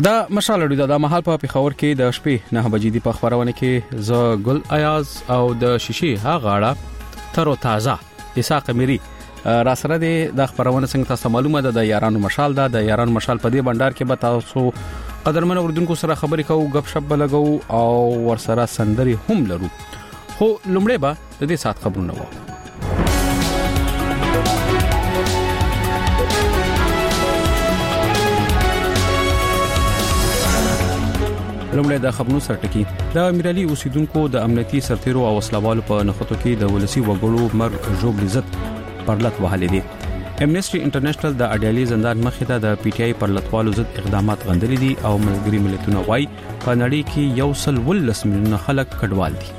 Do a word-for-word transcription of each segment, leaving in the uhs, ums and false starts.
دا مشال اړیدا د محل په پیښور کې د شپې نه بجې دی په خبرونه کې ز ګل ایاز او د شیشي ها غاړه تر تازه اسحاق میری را سره د خبرونه څنګه تاسو معلومه ده د یارانو مشال ده د یارانو مشال په دې بندر کې به تاسو قدرمن اوردونکو سره خبرې کوو غب شپ لګو او ورسره سندري هم لرو خو لومړی به د دې سات خبرونه وو لومړی د خبرونو سرټکی د امیرعلی اوسیدونکو د امنیتي سرتیرو او وسلوالو په نخښتو کې د ولسی وګړو مرګ جوړ عزت پرلط وهلې دي امنیسټي انټرنیشنل د اډیالي زندان مخې ته د پی ټی آی پرلطوالو ضد اقدامات غندلي دي او ملګری ملتونه وايي په نړۍ کې یو سل ولس میلیونه خلک کډوال دي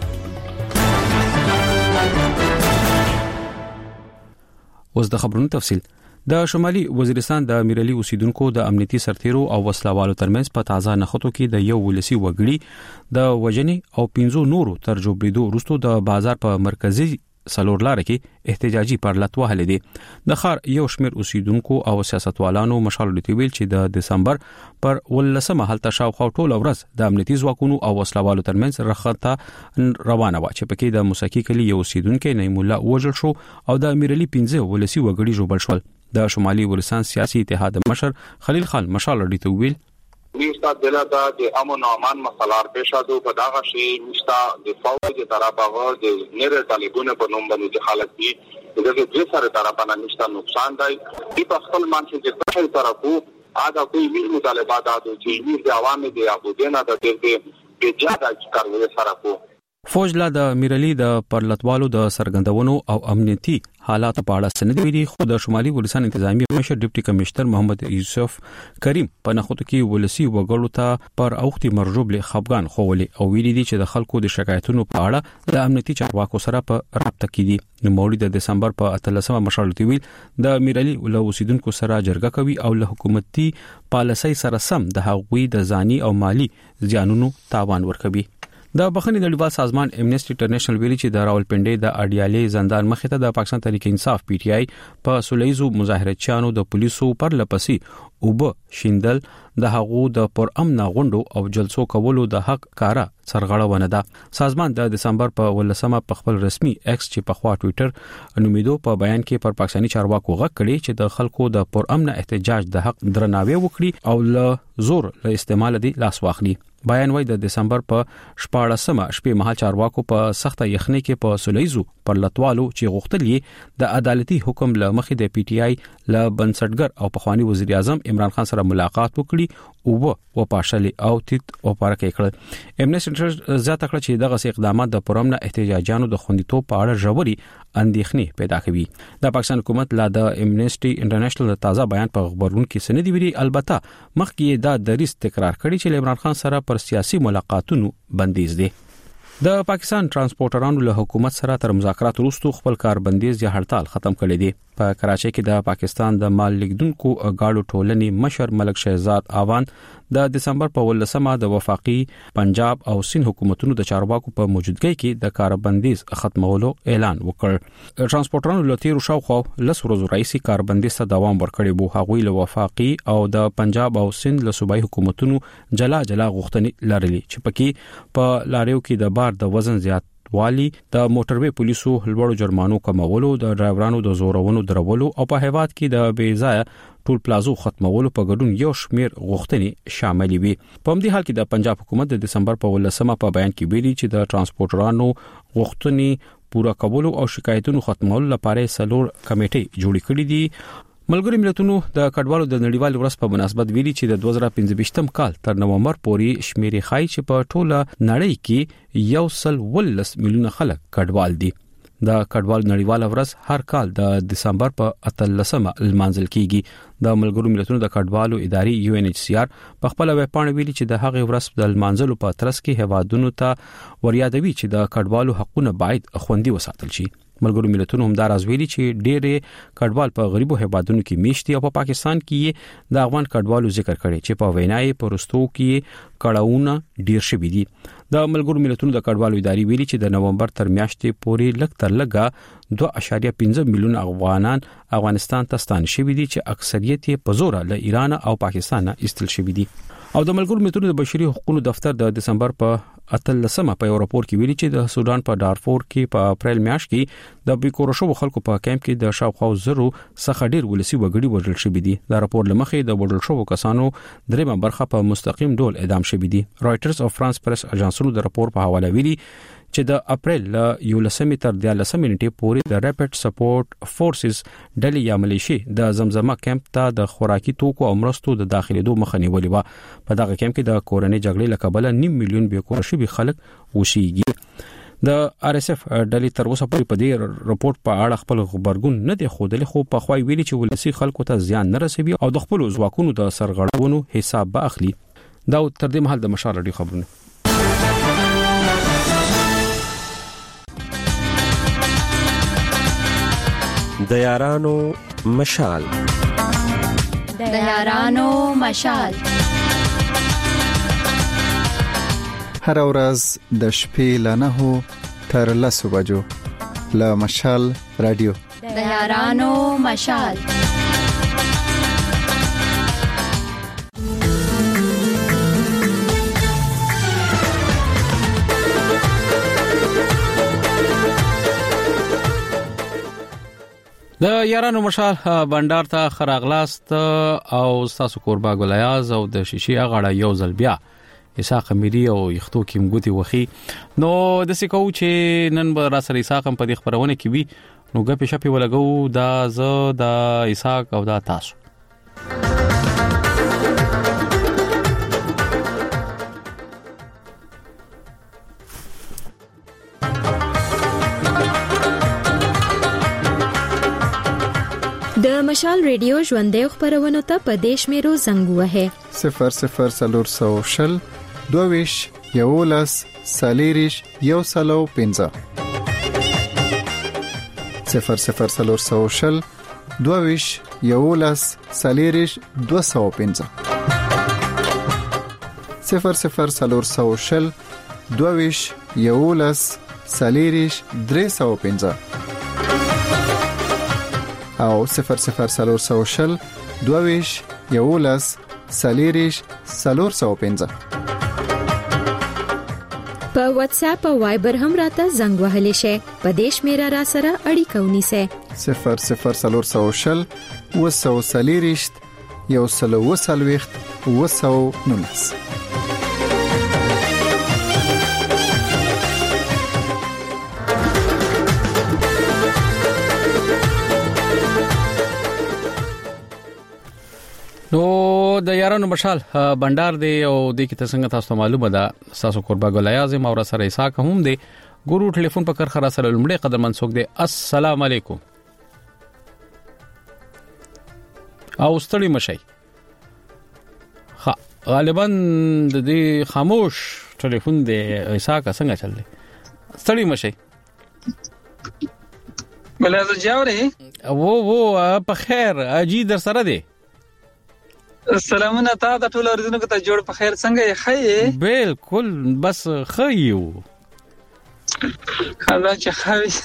اوس د خبرونو تفصیل د شمالي وزیرستان د امیرعلی اوسیدونکو د امنیتي سرتیرو او وسلوالو ترمنځ په تازه نخښتو کې د یو ولسی وګړي د وجنې او پنځو نورو تر جوړېدو وروسته د بازار په مرکزي سلور لار کې احتجاجي پرلط وهلې دي د خار یو شمیر اوسیدونکو او سیاستوالانو مشال لټي ویل چې د دسمبر پر ولسمه حالت شاوخوا ټول ورځ د امنیتي ځواکونو او وسلوالو ترمنځ رخصته روانه و چې پکې د موسیقي کلی یو اوسیدونکو نعیم الله وژل شو او د امیرعلی پنځه ولسی وګړي جوړ شول د شمالي ولستان سیاسي اتحاد مشر خلیل خان مشال لټي ویل نشتا دلا دا د امن او امان مسلار پېښادو په داغه شی نشتا د فوج طرفه د نیر طالبونو په نوم باندې حالت دي دغه د سره طرفه نشتا نقصان دی په خپل مانڅ کې په طرفو اګه کوئی ویل مطالبات اته چې ویل د عوامو د ابودنه د دې په جاده کاروي سره کو فوج لا د امیرعلی د پرلطوالو د سرګندونو او امنیتي حالات په اړه سند ویلي خو د شمالي ولستان انتظامی مشر ډیپټي کمشنر محمد یوسف کریم په نخښتو کې ولسی وګړو ته پر اوختي مرجوب له خفغان خوولې او ویلي دي چې د خلکو د شکایتونو په اړه د امنیتي چارواکو سره په رابطه کې دي نو مولود د دسمبر په اتلسمه مشالتي ویل د امیرعلی له اوسیدونکو سره جرګه کوي او له حکومتي پالیسۍ سره سم د هغوی د ځاني او مالی زیانونو تاوان ورکوي د بخښنې نړیوال سازمان امنیسټي انټرنیشنل ویلي چې د راولپنډي د اډیالي زندان مخې ته د پاکستان تحریک انصاف پی ټی آی په سولېزو مظاهرچیانو د پولیسو پر لپسې او به شیندل د هغو د پر امن غونډو او جلسو کولو د حق کارا سرغړونه ده سازمان د دسمبر په ولسمه په خپل رسمي ایکس چې په خوا ټوئیټر نومیدو په بیان کې پر پاکستاني چارواکو غږ کړي چې د خلکو د پر امن احتجاج د حق درناوی وکړي او له زور له استعمال دي لاس واخلي بیان وای د دسمبر په شپاړسمه شپې مهال چارواکو په سخته یخنۍ کې په سولېزو پر لټوالو چې غوښتل د عدالتي حکم له مخې د پی ټی آی له بنسټګر او پخوانی وزیر اعظم عمران خان سره ملاقات وکړي او و پاشلي او تیت او پارکه کړ امنیسټي زیاته کړ چې دغه اقدامات د پرمنه احتجاجانو د خوندیتوب په اړه ژوري اندېښنې پیدا کوي د پاکستان حکومت لا د امنیسټي انټرنیشنل تازه بیان په خبرونو کې سندې ویلي البته مخکې دا دریس تکرار کړی چې عمران خان سره پر سیاسي ملاقاتونو بندیز دي د پاکستان ترانسپورټرانو له حکومت سره تر مذاکرات وروسته خپل کار بندیز یا هړتال ختم کړی دی په کراچۍ کې د پاکستان د مال لیکدونکو غاړو ټولنې مشر ملک شهزاد اوان د دسمبر په ولسمه د وفاقي پنجاب او سند حکومتونو د چارواکو په موجودګۍ کې د کار بندیز ختمولو اعلان وکړ ترانسپورټرانو له تیر شاوخوا لس ورځې راځي کار بندیز ته دوام ورکړي بو هغوی له وفاقي او د پنجاب او سند له صوبایي حکومتونو جلا جلا غوښتنې لرلي چې پکې په لاریو کې د بار د وزن زیات والی د موټروي پولیسو لوړو جرمانو کمولو د ډرایورانو د زورونو درولو او په هیواد کې د بې ځای ټول پلازو ختمولو په ګډون یو شمیر غوښتنې شامل وي په همدې حال کې د پنجاب حکومت د دسمبر په ولسمه په بیان کې ویلي چې د ترانسپورټرانو غوښتنې پورا کولو او شکایتونو ختمولو لپاره سلور کمیټې جوړې کړې دي ملګری ملتونو د کډوالو د نړیوال ورځ په مناسبت ویلي چې د دوه زره پنځه کال تر نومبر پورې شمیرې خای چې په ټوله نړۍ کې یو سل ولس میلیونه خلک کډوال دي د کډوال نړیوال ورځ هر کال د دسمبر په اتلسمه لمانځل کیږي د ملګرو ملتونو د کډوالو ادارې یو ان ایچ سی آر په خپل ویب پاڼه ویلي چې د هغې ورځ د لمانځلو په ترڅ کې هوادونو ته وریادوي چې د کډوالو حقوقونه باید خوندي وساتل شي ملګرو ملتونو هم دا راځویلي چې ډېرې کډوال په غریبو هیوادونو کې میشتي او په پاکستان کې د افغان کډوالو ذکر کړي چې په وینای پرستو کې کړهونه ډیر شوي دي د ملګرو ملتونو د کډوالو ادارې ویلي چې د نومبر تر میاشتې پورې لږ تر لږه دوه اشاریه پنځه میلیون افغانان افغانستان ته ستانه شوي دي چې اکثریت یې په زور له ایران او پاکستان ایستل شوي دي او د ملګرو ملتونو د بشري حقوقو دفتر د دسمبر په اتلسمه په یو راپور کې ویلي چې د سودان په دارفور کې په اپریل میاشت کې د بیکور شو خلکو په کیمپ کې د شاوخوا زرو څخه ډیر ولسی وګړي وژل شوی دي. دا راپور لمخې د وژل شو کسانو درېمه برخه په مستقیم ډول اعدام شوی دي. رائټرز او فرانس پریس اژانسونو د راپور په حواله ویلي چې د اپریل ل یو لسمې تر دیارلسمې نیټې پورې د ریپټ سپورټ فورسز ډلې یا ملیشي د زمزمه کیمپ ته د خوراکي توکو او مرستو د داخليدو مخه نیولې و. په دغه کیمپ کې د کورنۍ جګړې لکبله نیم میلیون بیکور شوي خلک وشيږي. د ار اس اف ډلې تر اوسه پورې په دې راپورټ په اړه خپل خبرګون نه دی خوده، خو په خوای ویلي چې ولسی خلکو ته زیان نه رسوي او د خپل ځواکونو د سرغړونو حساب به اخلي. دا تر دې مهال د مشال لري خبرونه. د یارانو مشال د یارانو مشال هر ورځ د شپې ل نهو تر لسو بجو له مشال رادیو د یارانو مشال. د یارانو مشال بندر ته خراغلاست او تاسو قربا ګلیاز او د شیشي اغړه یو ځل بیا اساق میری او یختو کیم ګوتی وخی نو د سکو چې نن به را سره اساق په دې خبرونه کې وی نو غپې شپې ولګو دا ز د اساق او دا تاسو. د مشال ریډیو ژوندې خبرونه ته په دیش میرو زنګ وه صفر صفر سلور سو شل دوویش یولس سالیریش یو سلو پنځه صفر صفر سلور سو شل دوویش یولس سالیریش دو سو پنځه صفر صفر سلور سو شل دوویش یولس سالیریش درې سو پنځه او صفر صفر سلور سو شل دوویش یولس سالیریش سلور سو پنځه. په واتس اپ او وایبر هم راته زنګ وهلی شي. په دیش میرا را سره اړیکه ونیسه صفر صفر سلور سو شل وسو سالیریش یو سلو وسلويخت وسو نونس. نو د یارانو مشال بندر دی او د کی څنګه تاسو معلومه ده تاسو قربا ګلیاز مو را سره اساق هم دی ګورو ټلیفون په کر خره سره لمړي قدر منسوک دی. السلام علیکم او ستړي مشي. ها غالبا د دې خاموش ټلیفون دی اساق څنګه چل دی ستړي مشي بلازه جاوري وو وو په خیر اجي در سره دی. سلامونه تا د ټول اردن کو ته جوړ په خیر څنګه یې خې بالکل بس خیو خلا چې خاوي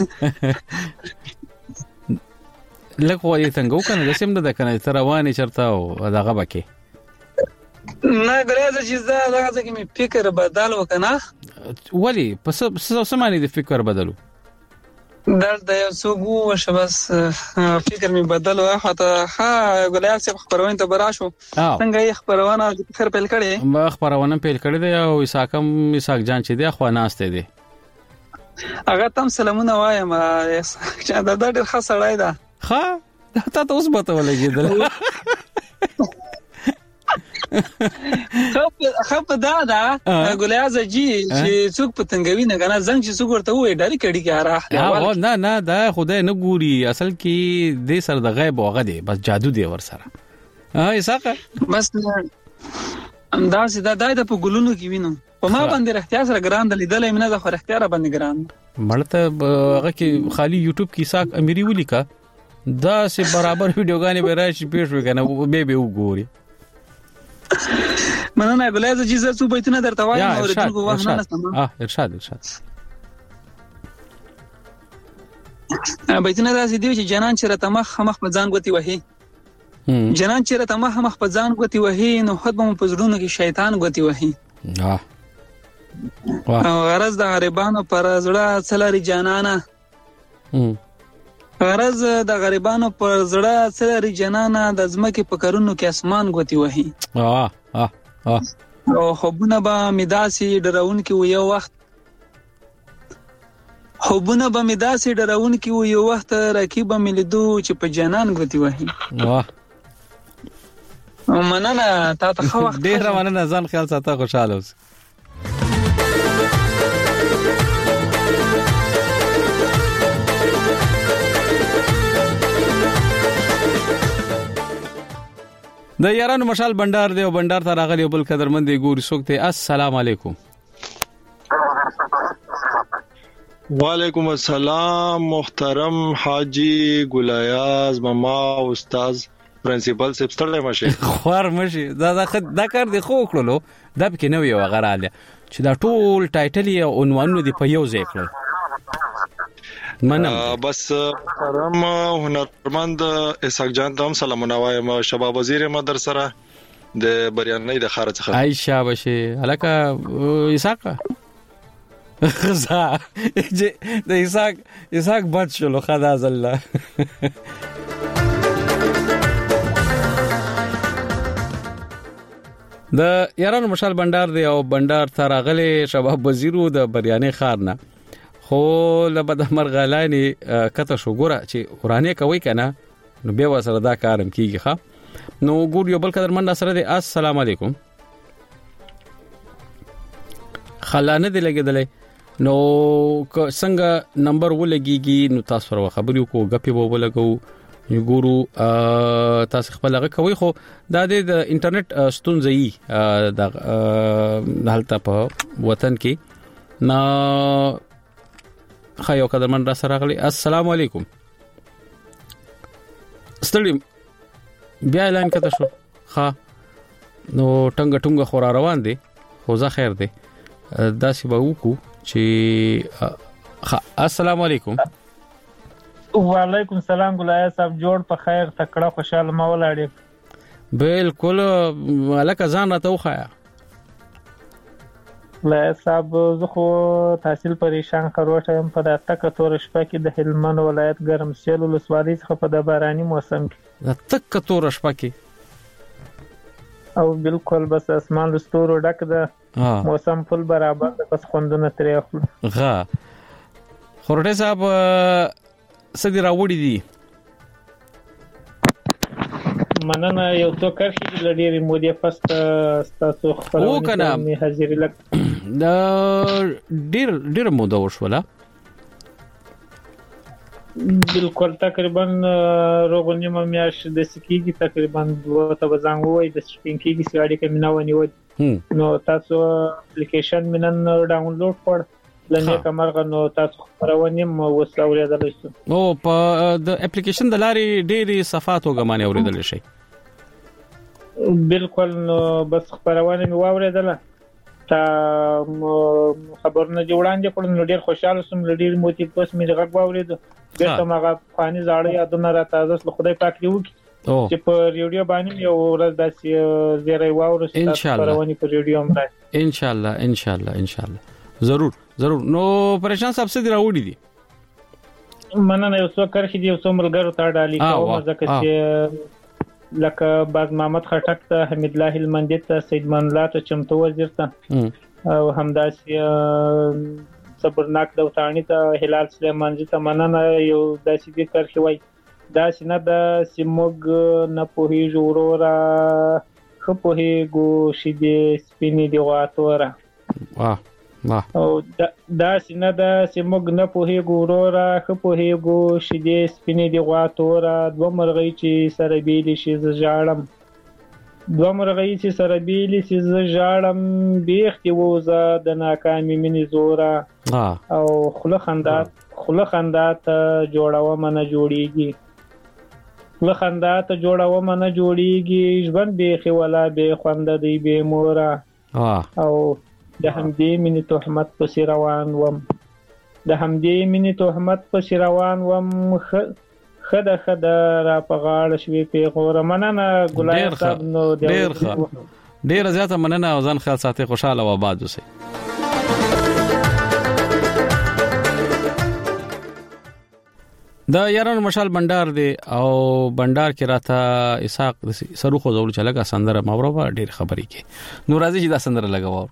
لکه وایي څنګه وکنه د سیم د کنه تر رواني چرته او دغه بکې نه ګرځي چې دا دغه ځکه می فکر بدل وکنه ولی پس سمانی د فکر بدلو دلته یو څوک وشه بس فکر می بدل وه حتی ها ګلیاس په خبرونه ته براشو څنګه یې خبرونه خیر پیل کړي ما خبرونه پیل کړي دی او اساکم اساک جان چې دی خو ناشته دی هغه تم سلامونه وایم چې دا ډېر ښه سړی ده. ها دا ته اوس بته ولګیدل خپ دا دا ګلیاز جی چې څوک پتنګوي نه کنه زنګ چې څوک ورته وې ډاری کړي کاره او نه نه دا خدای نه ګوري اصل کې د سر د غیب وغه دی بس جادو دی ور سره ها اساقه بس انداز دا دای د په ګلونو کې وینم په ما باندې احتیاط سره ګران د لیدلې منه د خو اختیار باندې ګران مړته هغه کې خالی یوټیوب کې اساق اميري ولیکا دا سه برابر ویډیوګانې به راشي پیښ وکنه به به وګوري مننه ګلیاز جی زه څو بیتونه درته وایم او ردو وخت نه نستم اه ارشاد ارشاد بیتونه راځي دی چې جنان چې رته مخ مخ په ځان غوتی وهي جنان چې راته مخ مخ په ځان غوتی وهي نو خود به په زړونو کې شیطان غوتی وهي. اه او غرض د غریبانو پر زړه څلري جانانه غرض د غریبانو پر زړه څلري جانانه د ځمکې په کارونو کې اسمان غوتی وهي. اه اه اه او خوبونه به مداسي ډراون کې و یو وخت خوبونه به مداسي ډراون کې و یو وخت رقیب ملیدو چې په جانان غوتی وهي. واه مننه تا ته خو وخت ډیر مننه ځان خیال ساته خوشاله اوسه. د یارانو مشال بندر دی او بندر ته راغلی بل قدرمن دی ګوري سوکته. السلام علیکم. وعلیکم السلام محترم حاجی ګلایاز ماما استاد پرنسپل سپ ستړی مشه خور مشه دا دا کار دی خو کړلو دا پکې نو یو غراله چې دا ټول ټایټل او عنوانونه دی په یو ځای کړل. منم بس محترم هنرمند اسحاق جان ته سلامونه وایم. شباب وزیر مدر سره د بریانې د خارج څخه عائشہ بشه الکه اسحاق خزا د اسحاق اسحاق بچ شلو خدا الله. د یارانو مشال بندر دی او بندر ته راغلی شباب وزیرو د بریانې خارنه خو لبد مرغلانی کته شو ګوره چې قرانه کوي کنه نو به وسره دا کارم کیږي ښا. نو ګور یو بل قدر من سره دی. السلام علیکم. خلانه دی لګیدلې نو څنګه نمبر ولګيږي نو تاسو سره خبرې کو غپي وو لګو ګورو تاسو خپل هغه کوي خو دا د انټرنیټ ستونزې د حالت په وطن کې نا خایو قدرمن را سره غلي. السلام علیکم. ستړي بیا اعلان کته شو ها نو ټنګ ټنګ خورا روان دي خو ځا خیر دي داسې به وکړو چې السلام علیکم. وعلیکم السلام ګلای صاحب جوړ په خیر تکړه خوشاله ما ولاړې. بالکل الکه ځان راته وخایا لا صاحب زه خو تحصیل پریشان خروټم په دغه کتور شپه کې د هلمند ولایت ګرم سیل ولسوالۍ څخه په د باراني موسم کې د تک کتور شپه کې او بالکل بس اسمان لستورو ډک ده موسم فل برابر د پس خوندونه ترې اخلو. ها خورټه صاحب سدي راوړي دي مننه یو څو کرخي د لډيري مودې پست تاسو خبرونه مې حاضر لک دا ډیر ډیر موده وشوله بالکل تقریبا روغونی مې میاش د سکیږي تقریبا دوه ته بزنګوي د سپینکیږي سړی کې مناونی و نو تاسو اپلیکیشن منن ډاونلوډ کړ لنه کمرغه نو تاسو خبرونه مو وسوریدل شو او په د اپلیکیشن د لاري ډېری صفات وګمانه اوریدل شي. بالکل نو بس خبرونه مو اوریدل تا خبرونه جوړاندې کړم نو ډېر خوشاله سوم ډېر موتی پس مې غږ واورید بیرته ماغه فاني زاړه یادونه را تازه له خدای پاک دی وکي چې په ریډیو باندې یو ورځ داسې زیری واورس تاسو خبرونه په ریډیو هم راځي ان شاء الله ان شاء الله ان شاء الله ضرور ضرور. نو پریشان صاحب څه دی راوړي دي مننه یو څو کرخي دی یو څو ملګرو ته ډالي کوم ځکه چې لکه باز محمد خټک ته حمید الله هلمندي ته سید مان الله ته چمتو وزیر ته او همداسې صبرناک دوتانی ته هلال سلیمانجی ته مننه یو داسې دی کرخي وای داسې نه د سیموګ نه پوهی جوړورا خو پوهی ګو شیدې سپینې دی غاتوره واه او دا سینه دا سیموګ نه پوهی ګورورا خو پوهی ګو شیدې سپینې دی غاتوره دوه مرغۍ چې سره بیلی شي ز ژړم دوه مرغۍ چې سره بیلی شي ز ژړم بیختي وزه د ناکامي منی زورا او خله خندات خله خندات جوړاوه منه جوړیږي خله خندات جوړاوه منه جوړیږي ژوند به خواله به خوند دی به مورا او د همدې مینې تهمت په روان وم د همدې مینې تهمت په روان وم خدا خدا را پغاړ شوي پیغور مننه ګلای صاحب نو ډیر ډیر زیاته مننه او ځان خیال ساتي خوشاله او آباد اوسئ. د یارانو مشال بندر دی او بندر کې راته اسحاق سروخو زول چلګه سندره ماورو ډیر خبرې کې نو راځي چې دا سندره لګاو.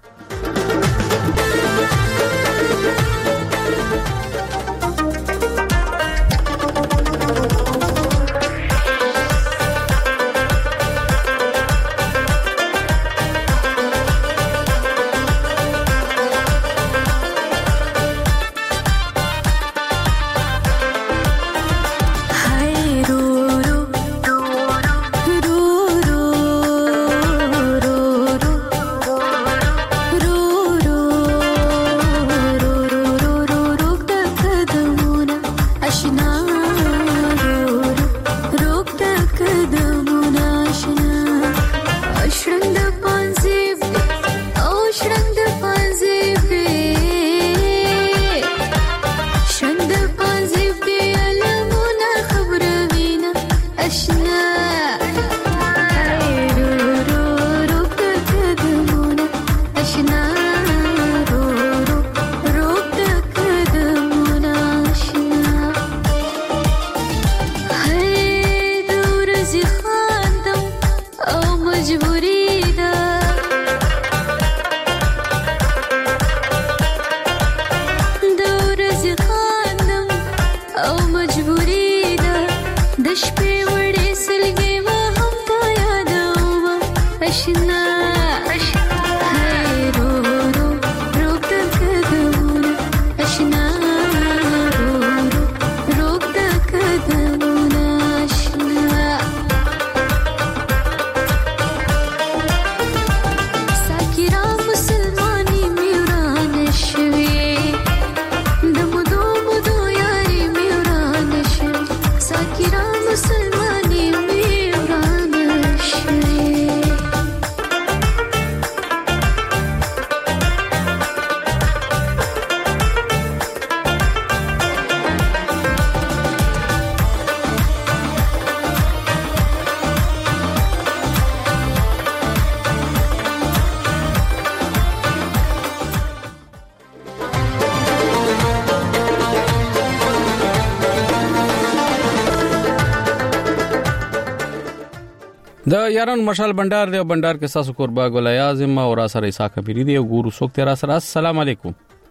د یاران مشال بندر دی او بندر کې تاسو قربا ګلای اعظم او را سره عیسی کبیری دی ګورو څوک تیرا سره. السلام علیکم.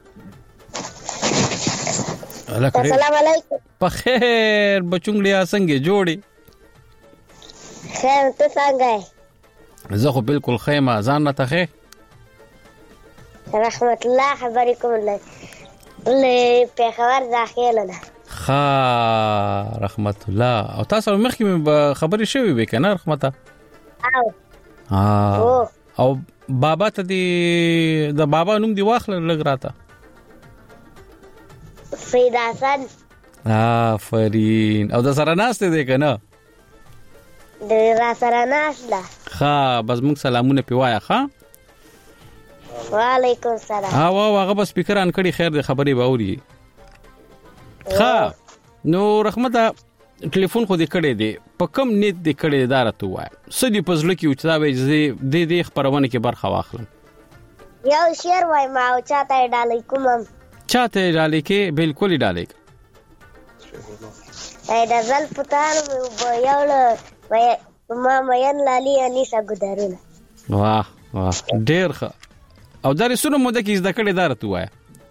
السلام علیکم. په خیر بچونګړیا څنګه جوړي؟ خیر ته څنګه؟ زه خو بالکل خیمه ځان نه تخه. رحمت الله خبرې کوم له له په خبر داخله ده. خا رحمت الله او تاسو مخکې خبرې شوې وې کنه رحمت الله؟ او او بابا ته دی د بابا نوم دی واخل لګ راته. سید حسن. آفرین. او د سره ناشته دی کنه؟ د را سره ناشته. خا بس موږ سلامونه پیوایا. خا وعلیکم السلام. ها وا هغه بس سپیکر ان کړي خیر د خبرې باوري. خا نو رحمت ټلیفون خو دې کړې دی په کم نیت دې کړې ادارته وای سدي پزله کې وچتا وې دې دې خبرونه کې برخه واخلم. یو شعر وای ما او چاته ډالې کوم چاته ډالې کې بالکل ډالې اې د زل پتان یو وای ما مېن لالي اني سګدارونه. واه واه ډېر ښه. او دا رسونه مو د کې زده کړې ادارته وای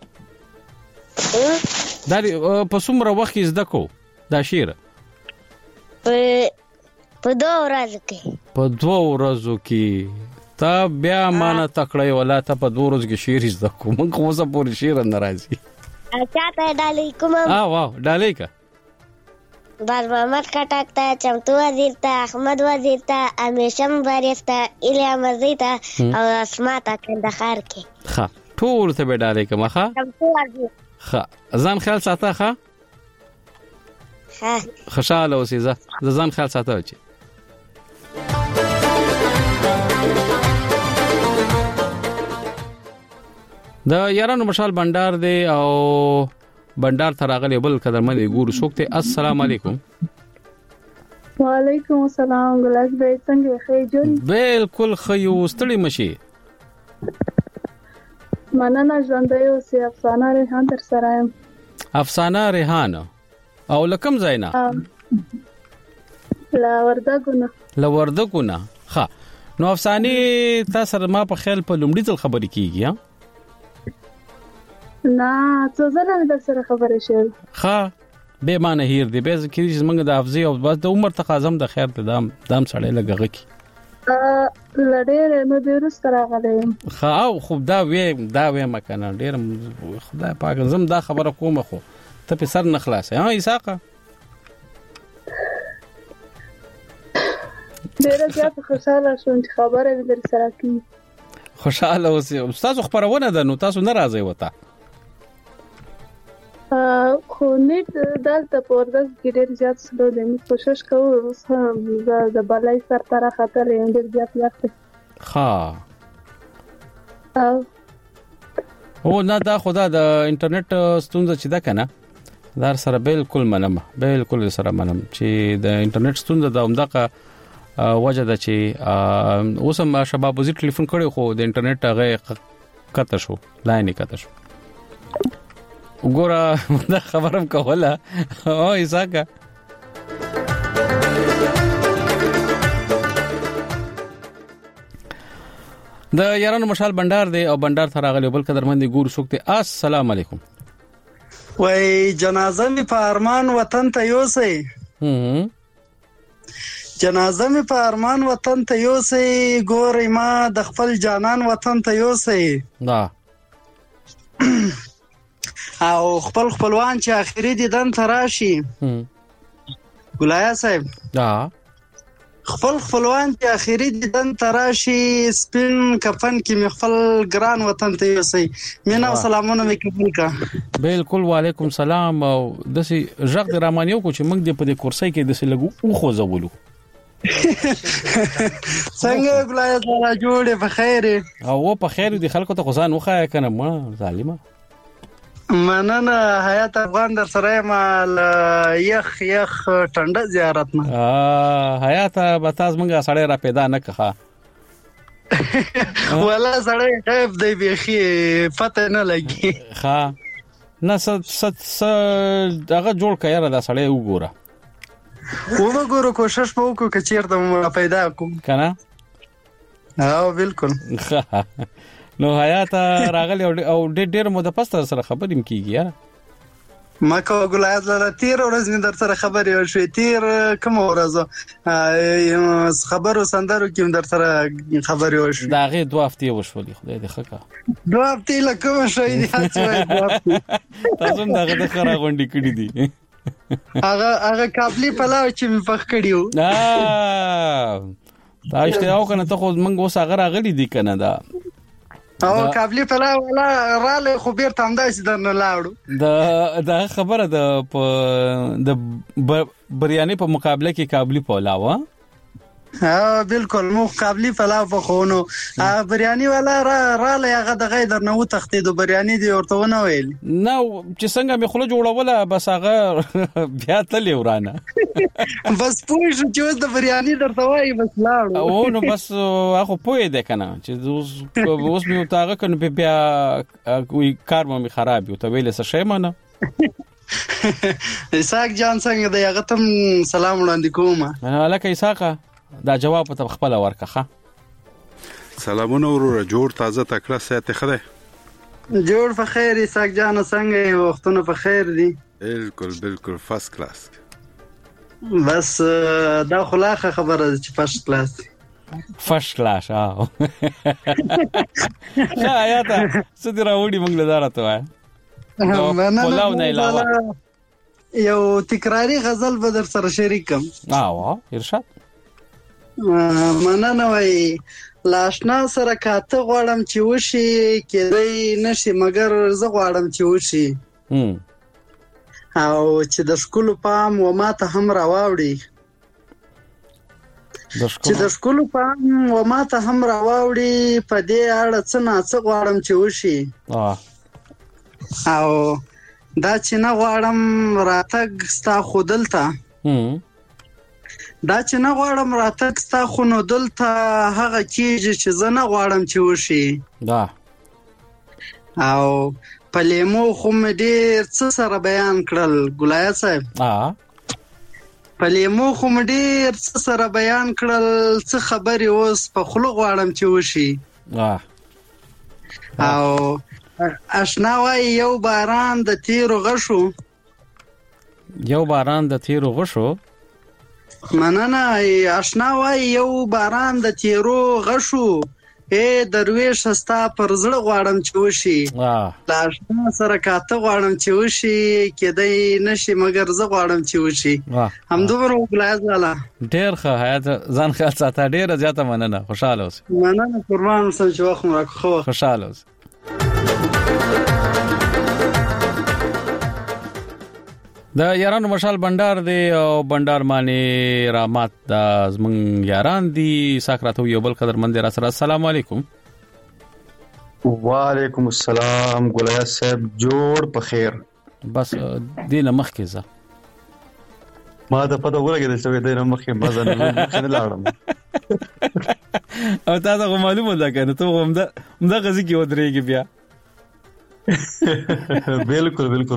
دا په څومره وخت کې زده کو دا شعر؟ په په دوه ورځو کې. په دوه ورځو کې تا بیا معنا تکړه ولا ته په دوه ورځو کې شعر زده کو موږ خو څه پورې شعر ناراضي. اچھا ته ډالې کوم. ها واو ډالې کا باز محمد کټک ته چمتو وزیر ته احمد وزیر ته امیشم وزیر ته الیا مزید ته او اسما ته کندهار کې. ښه ټول ته به ډالې کوم. ښه چمتو وزیر. ښه ځان خیال ساته. ښه ها خوشاله اوسې. زه ځان خیال ساته چې د یارانو مشال بندر دی او بندر تراغلی بل قدرمن ګورو سوکته. السلام علیکم. وعلیکم السلام. ګلاس به څنګه ښه جوړ؟ بالکل ښه یو. ستړي مشي. مننه. ژوندۍ اوسې. افسانه ریحان در سره یم. افسانه ریحان او لکم زینا لا وردګونه لا وردګونه. ها نو افسانه تاسو ما په خیال په لومړي ځل خبرې کیږي. نه څه ځله در سره خبرې شوه. ها به معنی هیر دی به ذکر چې موږ د حافظي او بس د عمر تقاضم د خیر ته دام دام سړی لګغه کی لړې نو د روس راغلی. ها او خو دا وې دا وې مکنه ډیر خدای پاک زم دا خبره کومه خو ته په سر نه خلاصې. ها ایساقه ډیر زیات خوشاله شوم چې خبره در سره کی. خوشاله اوسې. استاد خبرونه ده نو تاسو ناراضه وته. خو نیت دلته پوردس کې ډېر زیات سلو دی. موږ کوشش کوو اوس هم د بلای سر تر خطر یې ډېر زیات یاد. ها او نه دا خدا د انټرنیټ ستونزه چې ده کنه در سره بالکل منم بالکل سره منم چې د انټرنیټ ستونزه د همدغه وجه ده چې اوس هم شباب وزیر ټلیفون کړي خو د انټرنیټ هغه کته شو لاین کته شو. وګوره دا خبرم کوله. او ایساکه د یارانو مشال بندر دی او بندر تراغلی بل قدرمن ګور سوکته. السلام علیکم. وای جنازه می په ارمان وطن ته یوسي. هم جنازه می په ارمان وطن ته یوسي. ګورې ما د خپل جانان وطن ته یوسي. دا او خپل خپلوان چې اخري دیدن تراشي. ګلایا صاحب دا خپل خپلوان چې اخري دیدن تراشي سپین کفن کې مخفل ګران وطن ته یوسي. مینا سلامونه وکړم کا. بالکل وعلیکم سلام. او دسي ژغ د رامانیو کو چې موږ د په کورسۍ کې دسي لګو او خو زولو. څنګه ګلایا سره جوړه په خیر او په خیر دي خلکو ته خزان وخایا کنه ما ظالما. مننه. حیات افغان در سره مال یخ یخ ټنډه زیارت نه. اه حیات بتاز مونږه سړی را پیدا نه کخه. ولا سړی غیب دی بيخي پته نه لګي. ها نه ست ست هغه جوړ کړه دا سړی وګوره. وګورو کوشش وکړو چې چیرته پیدا کوم کنه. او بالکل. نو حیات راغلی او ډېر ډېر مو د پسته سره خبرې کیږي یاره. ما کو ګلایز لاره تیر ورځ مې در سره خبرې وشوې. تیر کوم ورځ خبرو سندرو کې در سره خبرې وشوې. دا غي دوه هفتې وشولې خدای دې ښه کا. دوه هفتې لکه شوې دي تاسو هم دا غته خره غونډې کړې دي. هغه هغه کابلی پلاو چې مې پخ کړیو. اه دا اشته او کنه ته خو منګ اوس هغه راغلي دي کنه دا او کابلی پلاو ولا راله خو بیر تانداس درنه لاړو. دا دا خبره د د بریانی په مقابله کې کابلی پلاو. ها بالکل مو قابلی پلاو په خونو بریانی والا را راله هغه د غیر نه و تختید بریانی دی ورته ونه ویل. نو چې څنګه مې خله جوړوله بس هغه بیا تلې ورانه. بس پوه شو چې د بریانی درته وایي بس لاړو. او نو بس هغه پوهې ده کنه چې اوس اوس مې وتاغه کنه بیا کوئی کار مې خراب یو ته ویل څه شي مانه. اساق جان څنګه دی هغه تم سلام وړاندې کوم. الکه اساقه دا جواب ته خپل ورکخه. سلامونه وروره جوړ تازه تکړه سات خده. جوړ په خیر اساق جان څنګه وختونه په خیر دي. بالکل بالکل فرست کلاس. بس دا خلاصه خبره چې فرست کلاس. فرست کلاس اه. ښه آیاته څه دی راوړي موږ له دارته وای. مننه یو تکراری غزل به در سره شریکم. اه ارشاد. مننه وای لاشنا سره کاته غواړم چې وشي کېدای نشي مګر زه غواړم چې وشي. او چې د شکولو پام و ماته هم راوړي. چې د شکولو پام و ماته هم راوړي په دې اړه څه نه څه غواړم چې وشي. او دا چې نه غواړم راتګ ستا خو دلته دا چې نه غواړم راتګ ستا خو نو دلته هغه کېږي چې زه نه غواړم چې وشي دا او په لیمو خو مې ډېر څه سره بیان کړل ګلایت صاحب په لیمو خو مې ډېر څه سره بیان کړل څه خبرې اوس په خوله غواړم چې وشي او اشنا وای یو باران د تیرو غشو یو باران د تیرو غشو مننه اشنا وای یو باران د تیرو غشو اے درویش استا پر زړه غواړم چې وشي دا اشنا سره کاته غواړم چې وشي کېدای نشي مګر زه غواړم چې وشي همدومره وګلای زاله ډېر ښه حیات ځان خاص ساته ډېر زیاته مننه خوشاله اوسې مننه قربان اوسم چې وخت مو راکړو خوشاله اوسې د یارانو مشال بندر دی او بندر معنی رحمت د زمون یاران دی ساکراتو یو بل قدر مند را سره السلام علیکم وعلیکم السلام ګلیا صاحب جوړ په خیر بس دینه مخکې ځه ما ته پته ولګیدل چې دینه مخکې مزه نه لاړم او تاسو معلومه ده کنه ته هم دا هم دا غزي کې ودرېږي بیا بالکل بالکل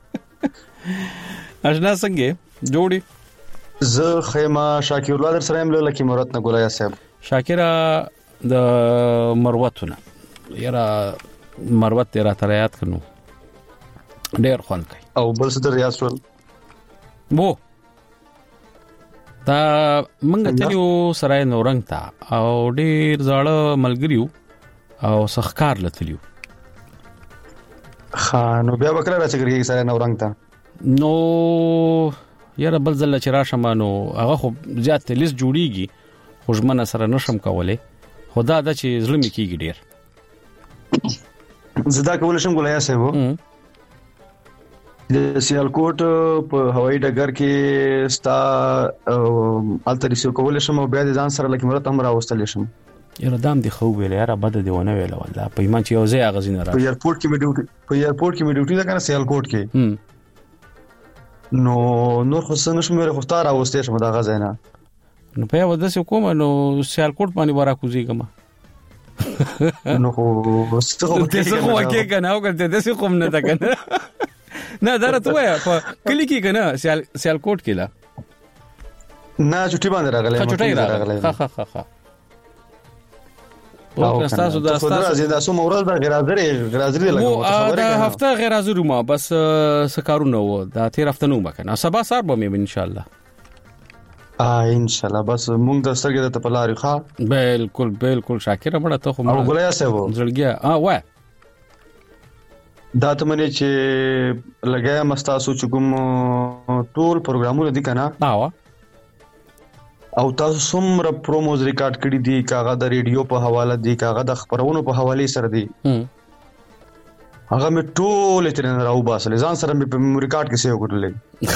اشنا څنګه جوړي زه خیمه شاکر الله در سره مل لکه مراد نه ګولای صاحب شاکر د مروتونه یرا مروت تیرا تریات کنو ډېر خوان کوي او بل څه د ریاض ول وو دا منګ تلو سرای نورنګ تا او ډېر زړه ملګریو او سخکار لتلیو خانو بیا وکړه راځي سرای نورنګ تا نو یاره بل ځل چې راشم نو هغه خو زیات لیست جوړیږي خو ژمنه سره نشم کولای خدا دا چې زړه مې کیږي ډیر زدا کول شم ګولای صاحب د سیالکوټ په هوایي ډګر کې ستا الته ریسیو کول شم او بیا د ځان سره لکه مرته هم راوستل شم یاره دام دی خو ویل یاره بد دی ونه ویل والله په ایمان چې یو ځای غزینه را په ایرپورټ کې مې ډیوټي په ایرپورټ کې مې ډیوټي دا کنه سیالکوټ کې نو نور خو څنګه شمه رفتار اوسته شمه دا غزاینه نو په یو داسې کوم نو سیالکوټ باندې ورا کوزي کما نو خو څه خو څه خو کې کنه او کنه داسې کوم نه تا کنه نه درته وای په کلی کې کنه سیال سیالکوټ کې لا نه چټي باندې راغله چټي راغله ها ها ها او تاسو دا تاسو دا سو مورال دا غیر حاضر غیر حاضر دی لګو خبره دا هفته غیر حاضر ما بس سکارونه و دا تیر هفته نو مکنه سبا سار به مې ان شاء الله ا ان شاء الله بس مونږ د سترګې ته پلاری ښا بالکل بالکل شاکر بڑا ته خو او ګلیا صاحب زړګیا ا وای دا ته منې چې لګیا مستاسو چې کوم ټول پروګرامونه دي کنه ها او تاسو څومره پروموز ریکارډ کړی دي کاغه د ریډیو په حواله دي کاغه د خبرونو په حواله سره دي هغه مې ټول ترنه راو باسل ځان سره مې په ریکارډ کې سیو کړل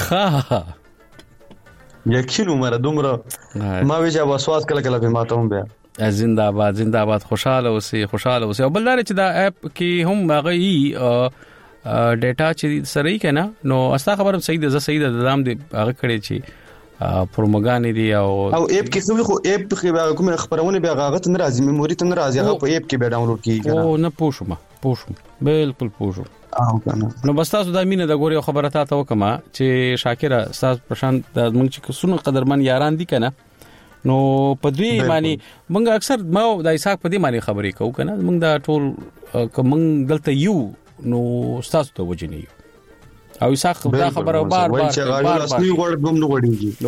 یقین عمر دومره ما ویجا وسواس کله کله به ماته هم بیا زنده‌باد زنده‌باد خوشاله اوسې خوشاله اوسې او بل لري چې دا اپ کې هم هغه ای ډیټا چې سره یې کنه نو استا خبره صحیح ده زه صحیح ده دام دې هغه کړی چې پروموګان دي او او اپ کې خو خو اپ کې کوم خبرونه به هغه ته ناراضي میموري ته ناراضي هغه په اپ کې به ډاونلوډ کیږي او نه پوښوم پوښوم بالکل پوښوم او کنه نو بس تاسو د امینه د ګوري خبره تاسو وکما چې شاکر استاد پرشان د موږ چې سونو قدرمن یاران دي کنه نو پدوی معنی موږ اکثر ما د اسحاق په دې معنی خبرې کوو کنه موږ دا ټول کوم دلته یو نو تاسو ته وجنی او اسحاق دا خبره بار بار بار اصلي ورډ کوم نو وړيږي نو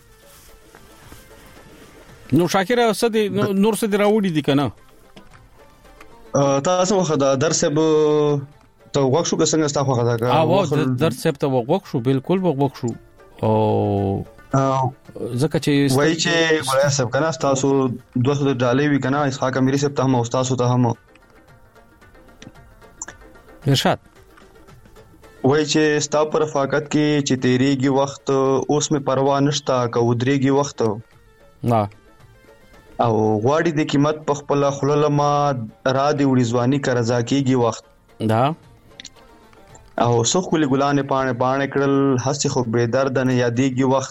نو شاکر استاد نور څه دراوړي دي کنه تاسو خدای درس به ته وښو څنګه تاسو خدای کا او درس ته وښو بالکل وښو او زکه چې وای چې ګولای صاحب کنه تاسو دوه سو ډالۍ وی کنه اسحاق اميري صاحب ته هم او تاسو ته هم ارشاد وای چې ستا پر فقط کې چې تیریږي وخت اوس مې پروا نشتا کو درېږي وخت نا او غواړي د قیمت په خپل خلل ما را دی وړي ځواني کا رضا کیږي وخت دا او سخ کلی ګلانې پانه پانه کړل هستی خو به درد نه یادېږي وخت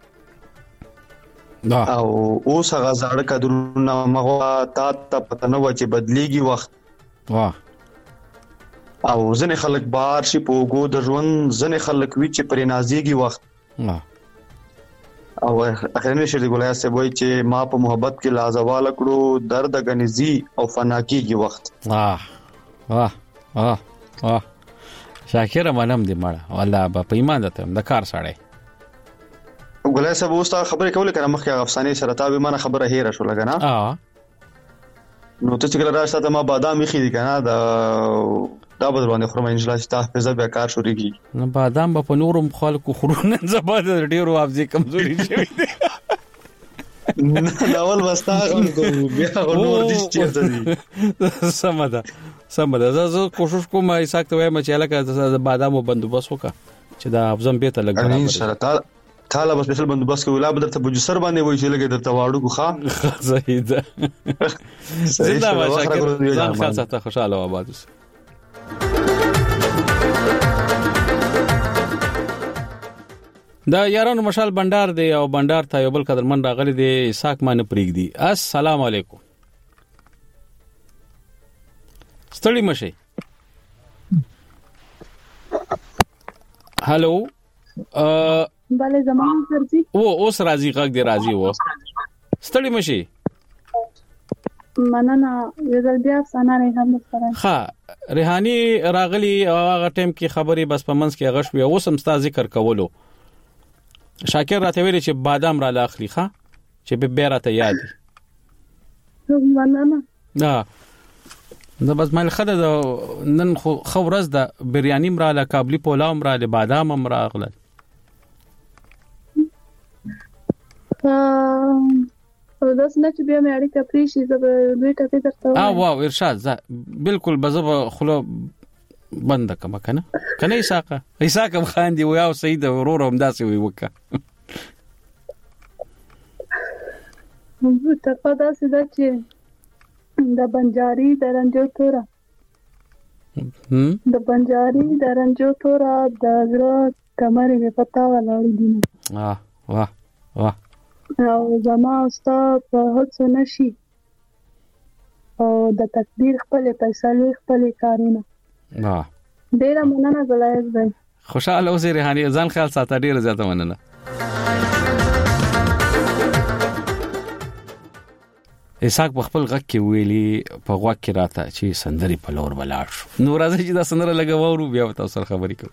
او اوس هغه زړه قدرونه مغوا تا ته پته نه و چې بدليږي وخت واه او ځنې خلک بار شي په وګو د ژوند ځنې خلک وی چې پرې نازيږي وخت واه او اخرنه شری ګولای سه وای چې ما په محبت کې لازوال کړو درد غنزي او فنا کیږي وخت واه واه واه واه شاکر منم دې مړه والله په ایمان ده د کار سره ګولای سه وستا خبرې کولې کړه مخکې افسانه سره تا به ما خبره هېره شو لګا نه اه نو ته چې کله راځه ته ما بادام خې دي کنه دا دا به باندې خرم ان شاء الله ستاسو په ځبه کار شروع کیږي نو بادام په نورم خلکو خورونه زباد ډیرو افزي کمزوري شوی نه اول واسطه بیا نور دې چیرته دي سمدا سمدا زه کوشش کوم ایساک ته وایم چې الکه د بادامو بندوبست وکړه چې دا افزم به ته لګ برابر ان شاء الله تعالی بس په بندوبست کې ولا بدر ته بوجسر باندې وای چې لګي درته واړو کو ښا صحیح ده زنده باشا ځان خاصه ته خوشاله و آباد اوسه دا یارانو مشال بندر دی او بندر ته یو بل قدرمن راغلی دی اساک مان پریګ دی السلام علیکم ستړي مشه هالو ا bale زمان سرجی او اوس راضی غږ دی راضی و ستړي مشه مننه یو بیا افسانه ریحان سره ها ریحانی راغلی هغه ټیم کې خبري بس پمنس کې غش وي اوس هم ستا ذکر کولو شاکر راته ویل چې بادام را لاخلی ښا چې به بیره ته یاد مننه دا دا بس مال خدای نن خو خورز د بریانی مرا له کابلی پولاو مرا له بادام مرا غل او دا څنګه چې بیا مې اړیکه پری شي زه به دوی ټکی درته اه واو ارشاد بالکل بزب خلو بند کما کنه کنه ایساقه ایساقه خان دی ویاو سید ورور هم داسې وی وکا موږ ته پدا سیدا چې د بنجاري درنجو تورا هم د بنجاري درنجو تورا د زړه کمرې په پتا ولاړې دي واه واه واه او زما استا په هڅه نشي او د تقدیر خپل فیصله خپل کارونه واه ډیر مننه زلایز بھائی خوشاله اوسې ریحانی ځان خیال ساته ډیر زیاته مننه اساک خپل غږ کې ویلي په غوږ کې راته چې سندري په لور ولاړ شو نو راځي چې دا سندره لګاوو بیا تاسو سره خبرې کوو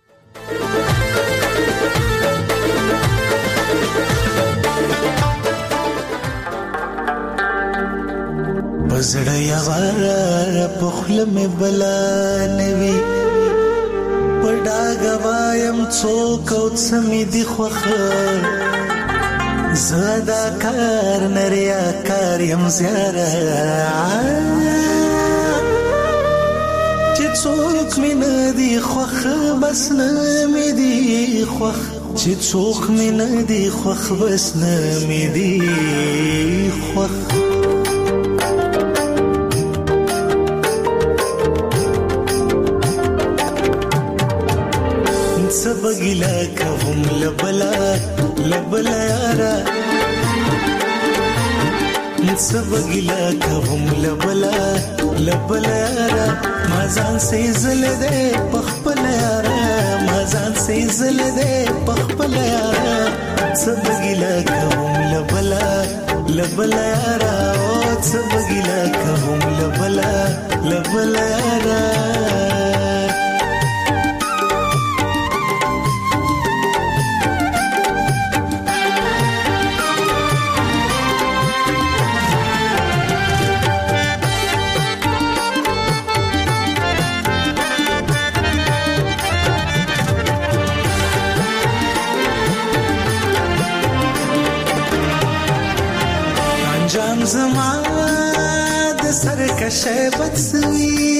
بزړه یوار په خله مې بلانوي پډا غوایم څوک او سمې دی خوخه زدا کار نریا کار يم زیاره چې څوک مې نه دی خوخه بس نه مې دی خوخ چې څوک مې نه دی خوخ بس نه مې دی خوخ سبګلا کوم لبلا لبلا یارا سبګلا کوم لبلا لبلا یارا مازان سي زل دې پخپل یارا مازان سي زل دې پخپل یارا سبګلا کوم لبلا لبلا یارا او سبګلا کوم لبلا لبلا یارا زما د سرکشه بڅوي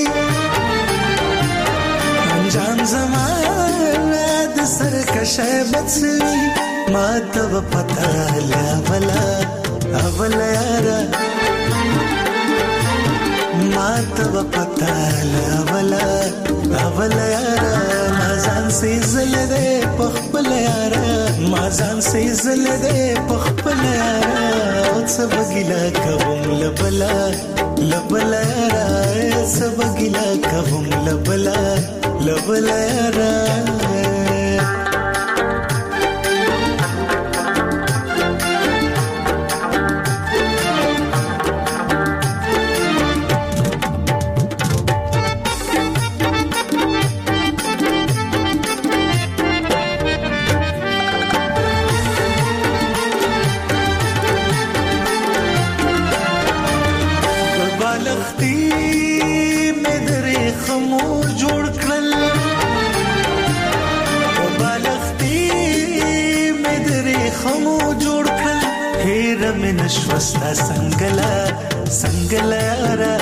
انجام زما د سرکشه بڅوي ما ته پتا لا ولا اولا یارا ما ته پتا لا ولا اولا یارا ځان سي زلده پخپل یارا ما ځان سي زلده پخپل یارا سبګلا کوم لبلا لبلا یارا سبګلا کوم لبلا لبلا یارا نشوستا سنگلا سنگلا یارا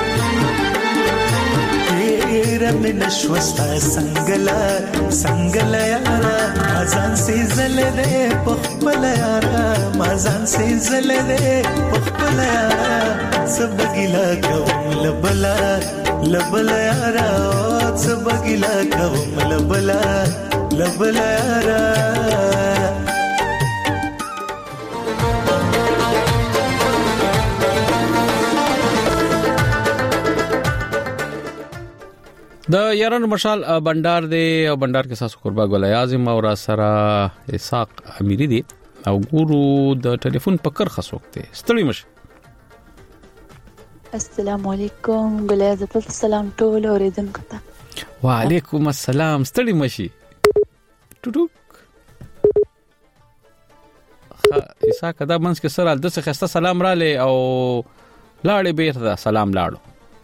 هیرا من نشوستا سنگلا سنگلا یارا مازان سی زلده پخپل یارا مازان سی زلده پخپل یارا سبگیلا کوم لبلا لبلا یارا سبگیلا کوم لبلا لبلا یارا د یارانو مشال بندر دی او بندر کې ساسو قربا ګل اعظم او را سره اسحاق امیری دی او ګورو د ټلیفون پکر خسوکته ستړي مشه السلام علیکم ګل اعظم السلام ټول اوریدونکو ته وعلیکم السلام ستړي مشي ټټوک اسحاق دا منس کې سره د څه خسته سلام را لې او لاړې بیرته سلام لاړو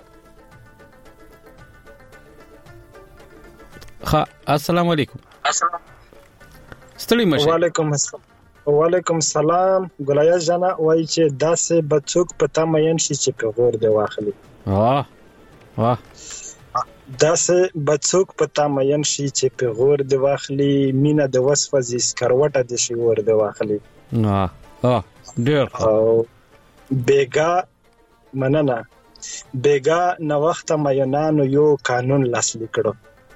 ها السلام علیکم ستړي مشه وعلیکم السلام وعلیکم السلام ګلیا جنا وای چې داسې بچوک پتا مېن شي چې په غور دی واخلي واه واه داسې بچوک پتا مېن شي چې په غور دی واخلي مینا د وصفه ز سکروټه د شي ور دی واخلي اه اه ډیر بیگا مننه بیگا نو وخت مېنانو یو قانون لاسلیک کړو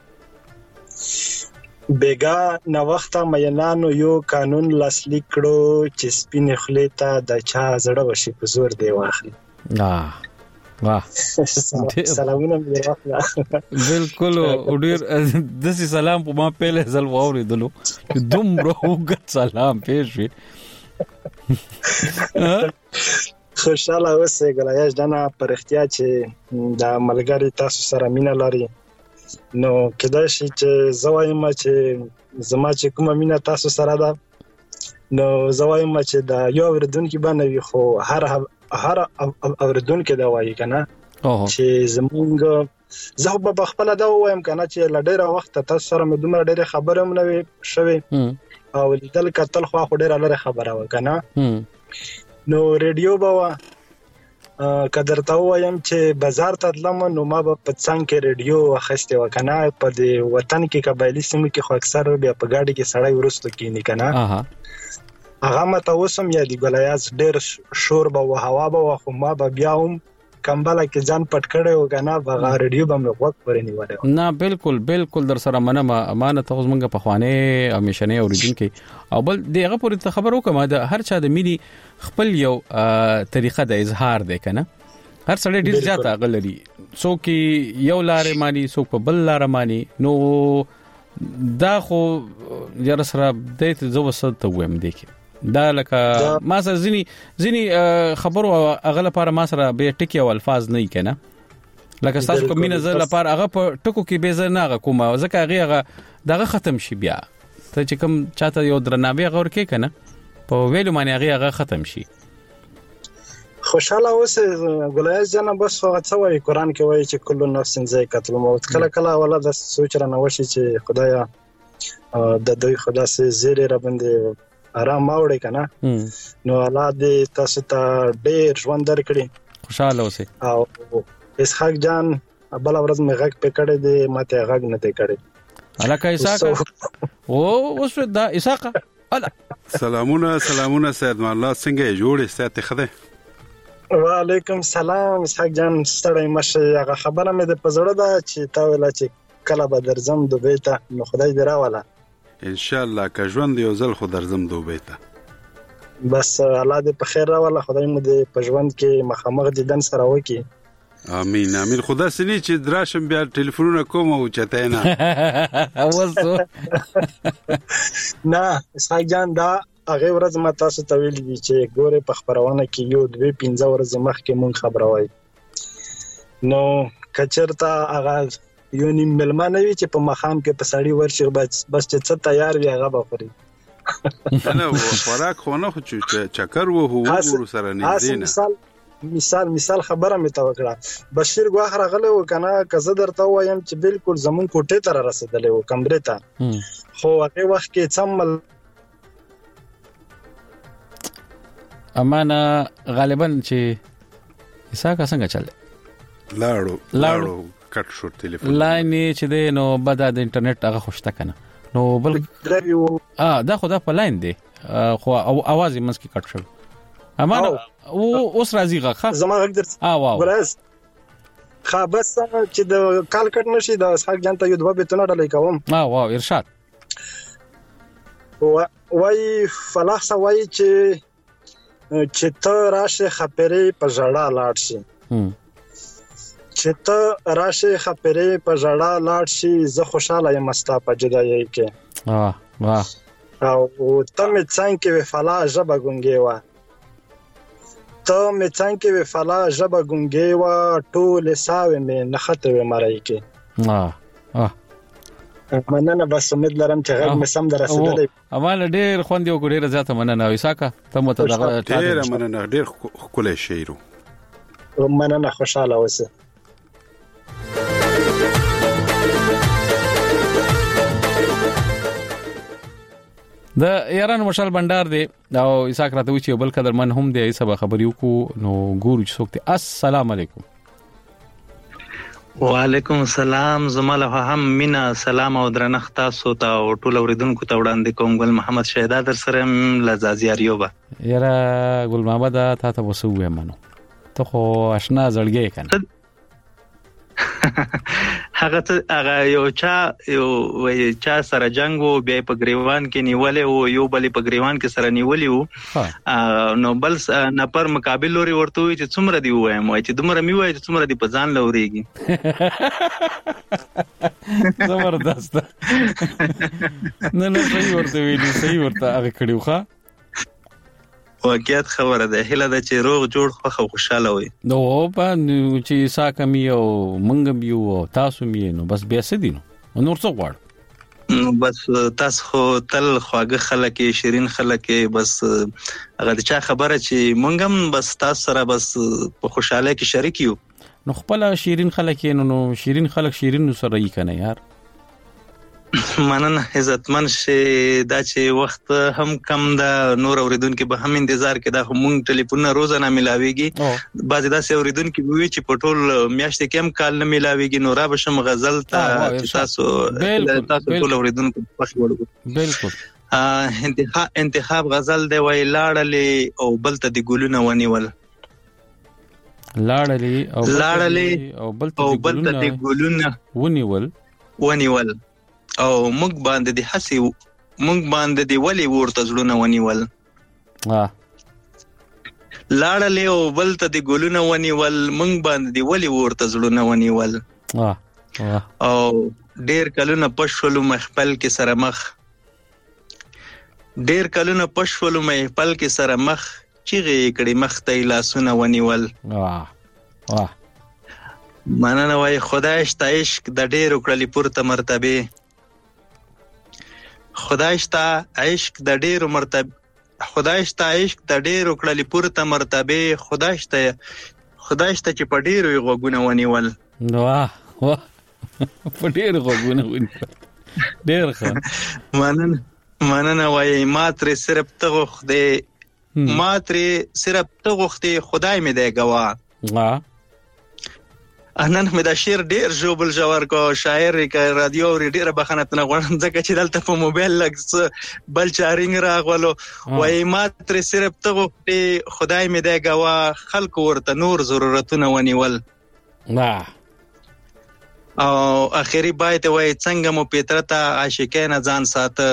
بیگا نو وخت مېنانو یو قانون لاسلیک کړو چې سپین خلیته د چا زړه وشي په زور دی واخلي واه واه سلامونه مې واخله بالکل ډیر دسي سلام په ما پهله ځل واوریدلو دومره وګت سلام پېښې خوشاله اوسې ګلایش دنا پر اختیار چې د ملګری تاسو سره مینه لري نو کدا شي چې زوایم چې زما چې کومه مینه تاسو سره ده نو زوایم چې دا یو وردونکو باندې خو هر هر اوردونکو دا وایي کنه چې زمونږ زه په خپل دا وایم کنه چې لډیره وخت تاسو سره مې دومره ډیره خبره مې نوې شوي او دل کتل خو ډیره لره خبره وکنه نو ریډیو بوا قدر ته وایم چې بازار ته تلم نو ما په څنګ کې ریډیو واخسته وکنه په دې وطن کې قبایلی سیمو کې خو اکثر بیا په گاډي کې سړی ورستو کینی کنه هغه مته وسم یا دی ګلایاز ډیر شور به او هوا به خو ما به بیا هم کمبله کې ځان پټ کړو کنه په ریډیو باندې وخت پرې نیولې نه بالکل بالکل در سره منم امانه ته زمونږ په خوانه همیشنه اوریدونکو او بل دغه پورې خبر وکم دا هر چا د مینی خپل یو طریقه د اظهار دی کنه هر سړی ډیر زیات غلري څوک یو لارې مانی څوک په بل لارې مانی نو دا خو یاره سره د زو وسط ویم دی کی دا لکه ما سره ځنی ځنی خبرو اغله لپاره ما سره به ټکی او الفاظ نه کنا لکه تاسو کوم نه زله لپاره هغه په ټکو کې به زنه کومه ځکه هغه دغه ختم شي بیا ته چې کوم چاته یو درناوی غور کې کنه په ویلو باندې هغه ختم شي خوشاله اوسه ګلایز جنا بس وخت وای قران کې وای چې کله نفس ذائقه الموت کله کله ولا د سوچ را نوشي چې خدایا د دوی خدا سي زیره را باندې آرام اوري کنه نو الله دې تاسو ته ډېر ژوند درکړي خوشاله اوسه او اسحاق جان بل ورځ مې غږ پکړې دې ماته غږ نه دې کړې الکه اسحاق او اوس دا اسحاق الا سلامونه سلامونه سید الله څنګه جوړې ستاسو خده وعلیکم سلام اسحاق جان ستړی مشه هغه خبره مې د پزړه ده چې تا ویل چې کله به درځم دوبۍ ته نو خدای دې راوله ان شاء الله که ژوند یو ځل خو درځم دوبۍ ته بس الله دې په خیر راوله خدای مو دې په ژوند کې مخامخ دیدن سره وکړي امين امين خدا سني چې دراشم بیا ټلیفونونه کوم او چته نه اوسو نه اسحاق جان دا هغه ورځ ما تاسو ته ویل دي چې ګوره په خبرونه کې یو دوه پنځه ورځې مخکې مونږ خبره وای نو کچرتا هغه یو نیم ملمانه وی چې په مخام کې په سړی ورشي بس بس چې څه تیار وي هغه بخوري نه خوراک خو نه خو چې چکر وو هو ور سره نه دینه مثال مثال مثال خبره مې تا وکړه بشیر ګواخ راغله و کنه کزه درته وایم چې بالکل زمون کوټه ته رسیدلې و کمرې ته خو هغه وخت کې څمل امانه غالبا چې اساکه څنګه چل لاړو لاړو کټ شو ټلیفون لاین چې د نو بعد د انټرنیټ هغه خوشته کنه نو بل اه دا خو دا په لاین دی خو اواز یې مسکی کټ شو امانه او اوس راځي غخه زما غږ درته اه واو ورس خا بس چې د کال کټ نشي د اسحاق جان ته یو دوه بیتونه ډلې کوم اه واو ارشاد وای فلاح سوای چې چې ته راشه خپرې په ژړا لاړ شي چې ته راشه خپرې په ژړا لاړ شي زه خوشاله یم ستا په جدایۍ کې واه واه او ته مې څنګه وی فلاح ژبه ګونګې وا ته مې څنګه وی فلاح ژبه ګونګې وا ټول ساوي مې نخته وی مړای کې واه واه مننه بس امید لرم چې غږ مې سم درسېدلې امانه ډېر خوند یو ډېر زیاته مننه وساکه ته مو ته ډېر مننه ډېر خولې شیرو مننه خوشاله اوسه د ایران مشال بندر دی او اساک راته و چې بل قدر من هم دی سبا خبريو کو نو ګورو چې څوک دی السلام علیکم وعلیکم السلام زماله هم مینا سلام او درنښت تاسو ته او ټول اوریدونکو ته وړاندې کوم ګل محمد شهدا در سره لزازیاریوبه یاره ګل محمد ته ته وسوې منو ته خو آشنا زړګې کنه هغه هغه یو چا یو وای چا سره جنگ وو بیا په گریوان کې نیولې وو یو بل په گریوان کې سره نیولې وو نو بل نپر مقابل لوري ورته وي چې څومره دی وایم وای چې دومره می وای چې څومره دی په ځان لوريږي زبردست نه نه صحیح ورته ویلی صحیح ورته هغه کړیو ښا واقعیت خبره ده هله د چې روغ جوړ خو خوشاله وي نو په چې ساکه می او منګ بیو تاسو می نو بس بیا څه دي نو نور څه غواړ بس تاسو خو تل خواږه خلک شیرین خلک بس هغه چا خبره چې منګم بس تاسو سره بس په خوشاله کې شریک یو نو خپل شیرین خلک نو شیرین خلک شیرین سره یې کنه یار مننه عزتمن شي دا چې وخت هم کم دا نور اوریدونکو به هم انتظار کې دا مونږ ټلیفون روزانه ملاويږي بعضی دا سه اوریدونکو وی چې پټول میاشتې کم کال نه ملاويږي نو را بشم غزل ته تاسو تاسو ټول اوریدونکو په وړو بالکل انتخاب انتخاب غزل دی وای لاړلې او بلته دی ګلونه ونیول لاړلې او لاړلې او بلته دی ګلونه ونیول ونیول او موږ باندې د حسي موږ باندې دی ولی ورته زړونه ونیول اه لاړلې او بلته دی ګلونه ونیول موږ باندې دی ولی ورته زړونه ونیول اه اه او ډېر کلونه پښولو محفل کې سره مخ ډېر کلونه پښولو محفل کې سره مخ چیغې کړي مخ ته لاسونه ونیول واه واه مننه وای خدای شته عشق د ډېر کړلې پورته مرتبه خدای شته عشق د ډېر مرتبه خدای شته عشق د ډېر کړلې پورته مرتبه خدای شته خدای شته چې په ډېر غوګونه ونیول واه واه په ډېر غوګونه ونیول ډېر ښه مننه مننه وای ما ترې صرف ته غوښتې ما ترې صرف ته غوښتې خدای مې دی ګواه واه نن مې دا شعر ډېر ژوبل ژور کو شاعر کې رادیو ور ډېر بخنه تنه غوړم ځکه چې دلته په موبایل لګ بل چارینګ راغلو وای ما تر صرف ته غوښتې خدای مې دی ګواه خلک ورته نور ضرورتونه ونیول واه او اخیری بایت وای څنګه مو پترتا عاشقین ځان ساته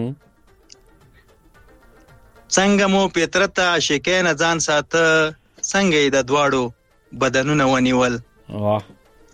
څنګه مو پترتا عاشقین ځان ساته څنګه د دواړو بدنونه ونیول. واه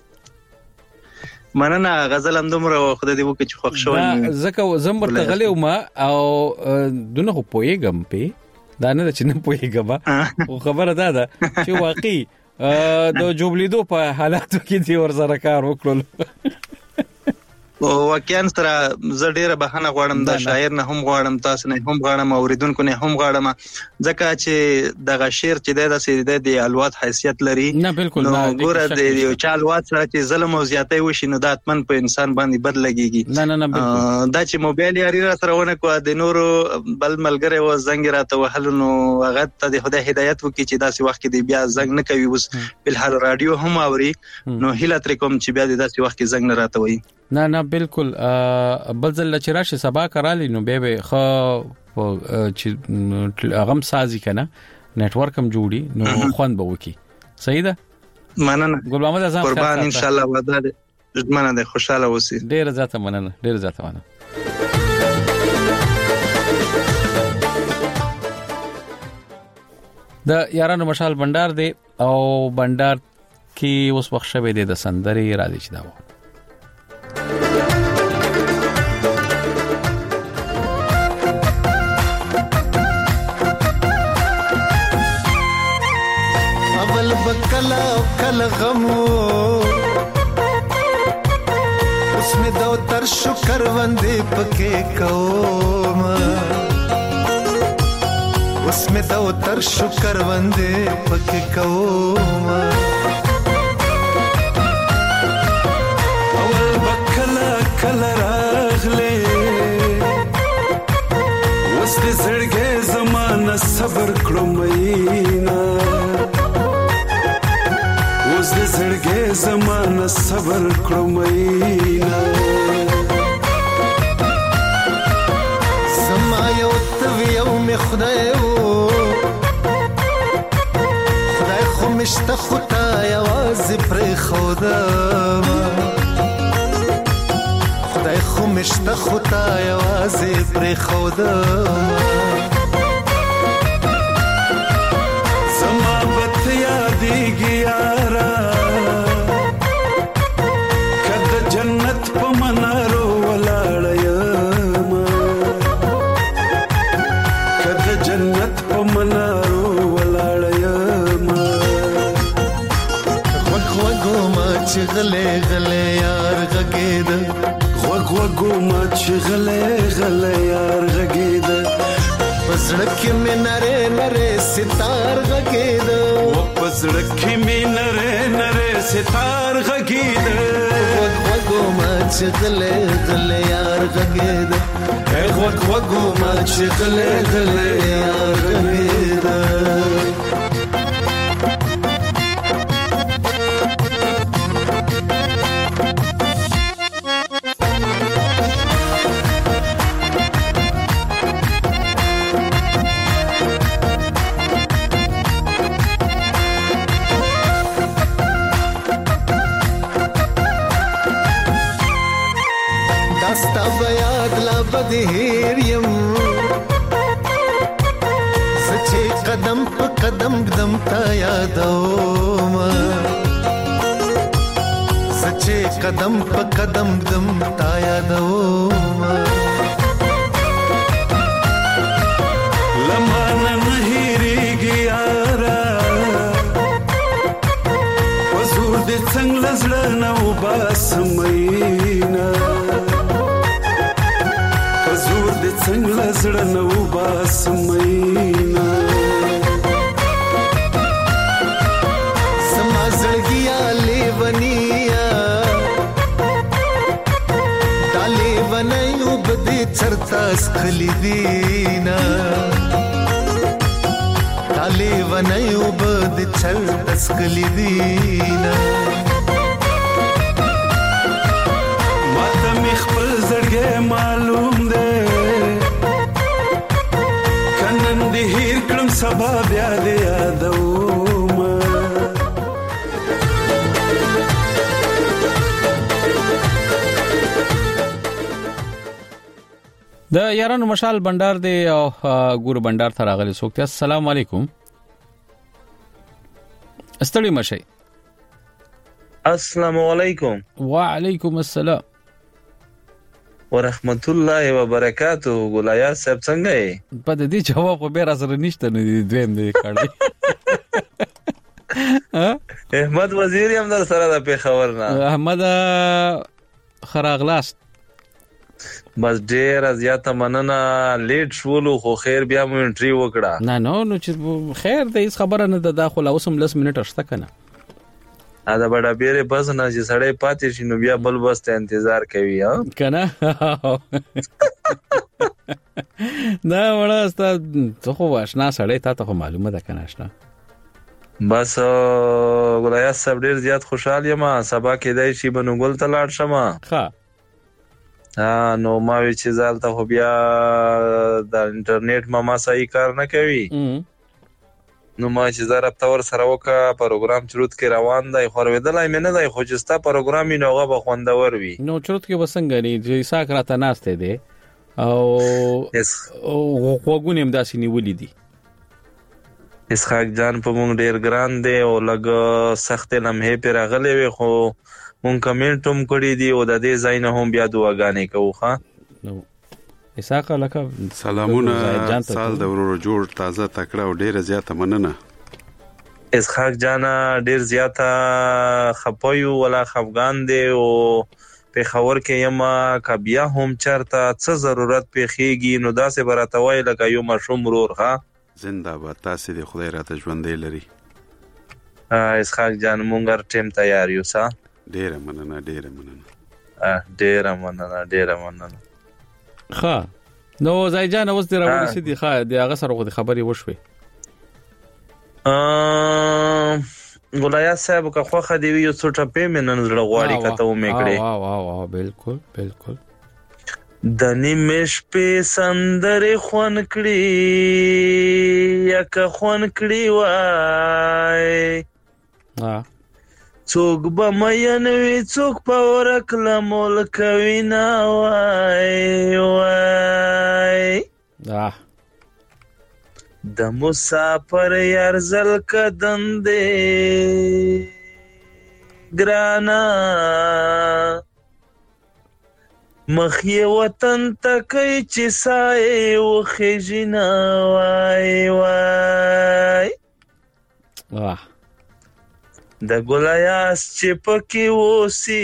مننه غزل هم دومره خدای دې وکړي چې خوښ شوی زکه زم ورته غلې ما او دونه خو پويګم په دا نه چې نه پويګم او خبره ده ده چې واقعي د جوبلیدو په حالاتو کې دی ور سره کار وکړل. او واقعا سره زه ډیره بهانه غواړم د شاعر نه هم غواړم تاسو نه هم غواړم اوریدونکو نه هم غواړم ځکه چې دغه شعر چې د سیده د الواد حیثیت لري. نه بالکل نو ګوره د یو چا الواد سره چې ظلم او زیاتې وشي نو د اتمن په انسان باندې بد لګيږي. نه نه نه بالکل دا چې موبایل یاري را سره ونه کو د نورو بل ملګری و زنګ راته وهل نو هغه ته د خدای هدایت وکړي چې داسې وخت کې بیا زنګ نه کوي. اوس په حال رادیو هم اوري نو هیله تر کوم چې بیا داسې وخت کې زنګ نه راته وي. نه نه بالکل بل ځل چې راشي سبا کرالی نو به به خو چې غم سازي کنه نت ورک هم جوړي نو خوان به وکی. صحیح ده مننه ګل محمد اعظم قربان ان شاء الله وعده ده مننه خوشاله اوسئ. ډیر زیاته مننه ډیر زیاته مننه. د یارانو مشال بندر دی او بندر کې اوس وخت شوه دی د سندري را دي چې دا بکلا کل غمو اس میں دو تر شکر وندے پکے کوم اس میں دو تر شکر وندے پکے کوم اول بکلا کل راغلے اس دے زړګې زمانہ صبر کړو مینا اوس دې زړګې زمانہ صبر کړو مینا زما یو تویو می خدای وو خدای خو مشته خدای आवाज پر خدا خدای خو مشته خدای आवाज پر خدا زما بت یادېږي یارا کله جنت په منارو ولاړ یم کله جنت په منارو ولاړ یم غوږ غوږو ما چې غلې غلې یار غږېد غوږ غوږو ما چې غلې غلې یار غږېد پسړه کې مې نره نره ستار غږېد پسړه کې مې نره نره ستار غږېد غوږ غوږو ما چې غلې غلې یار غږېد غوږ غوږو ما چې غلې غلې یار غږېد هیر یم سچې قدم په قدم قدم تا یادوم سچې قدم په قدم قدم تا یادوم لمانه نه هېرېږي یاره په زور دې څنګه زړه نه وباسم میینه څنګه زړه نو باسم مینا سما زړګیا لیونیا دالې ونیو بده چرتا سخلی دینا دالې ونیو بده چرتا سخلی دینا ماته مخ په زړګې معلوم ده هیر کړم سبا بیا دې یادوم د یارانو مشال بندر دی او ګور بندر ته راغلی څوک. السلام علیکم. استړی مشي. السلام علیکم. وعلیکم السلام ورحمت الله وبرکاتہ. ګولایار صاحب څنګه یې؟ په دې جواب خو به را سره نشته نه دویم دی کړی. احمد وزیر هم در سره د پیښور نه. احمد خراغلاست. بس ډیر زیاته مننه. لیټ شولو خو خیر بیا مو انټری وکړه. نه نو نو چې خیر د هیڅ خبره نه ده. داخله اوسم لس منټه شته کنه. دا بڑا بیره بس نه چې سړی پاتې شي نو بیا بل بس ته انتظار کوي ها کنه. دا ورسته ته خو آشنا سړی ته ته معلومه ده کنه آشنا. بس ګولیا صاحب ډیر زیات خوشاله یم. سبا کې دای شي بنو ګل ته لاړ شم. ها ها نو ما وی چې زالته خو بیا د انټرنیټ ما ما صحیح کار نه کوي. نو ما چې زه رابطه ور سره وکړه. پروګرام چروت کې روان دی. خورویدلای مې نه دی خو چې ستا پروګرام یې نو هغه به خوندور وي. نو چروت کې وسنګ نه چې ساک راته ناشته دی او وګونې هم داسې نیولې دي. اسحاق جان په مونږ ډیر ګران دی او لږ سخت لمحې پر راغلي وي خو مونږ کمنټ هم کړی دی او د دې ځای نه هم بیا دعاګانې کوو. ښه نو اسحاق لکه سلامونه. سال د ورورو جوړ تازه تکړه او ډیره زیاته مننه. اسحاق جان ډیر زیاته خپایو ولا خفغان دی او په خبر کې یما کبیا هم چرته څه ضرورت پیخیږي نو داسې براتوي لکه یو مشوم رور. ها زنده باد. تاسو د خدای راته ژوندې لري. اسحاق جان مونږ ټیم تیار یو. سا ډیره مننه ډیره مننه. ډیره مننه ډیره مننه. ښه نو زای جان اوس دی راوړی سي دی. ښه دی هغه سره غو خبري وشوي. ا ګولیا صاحب کا خو خدي یو څه ټپې منن زړه غواړي کته و میکړي. وا وا وا بالکل بالکل. د نیمش په سندره خون کړي یا که خون کړي وای. ها څوک به مې نه وي څوک په ورکل ملک وینا وای وای. اه د مسافر یار زل کدن دې ګرانا مخی وطن تکي چې سای او خجنا وای وای. اه د ګولیاس چې پکې وسی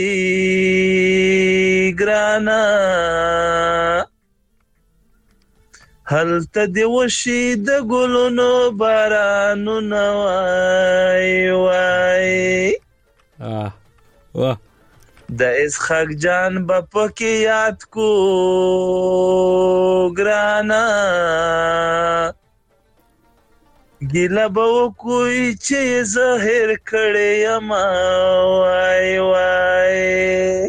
ګرانا هلته دی وشي د ګلونو بارانونه وای وای. اه واه د اسحاق جان با پکې یاد کو ګرانا ګیلا به کوئی چې ظاهر کړي یما وای وای.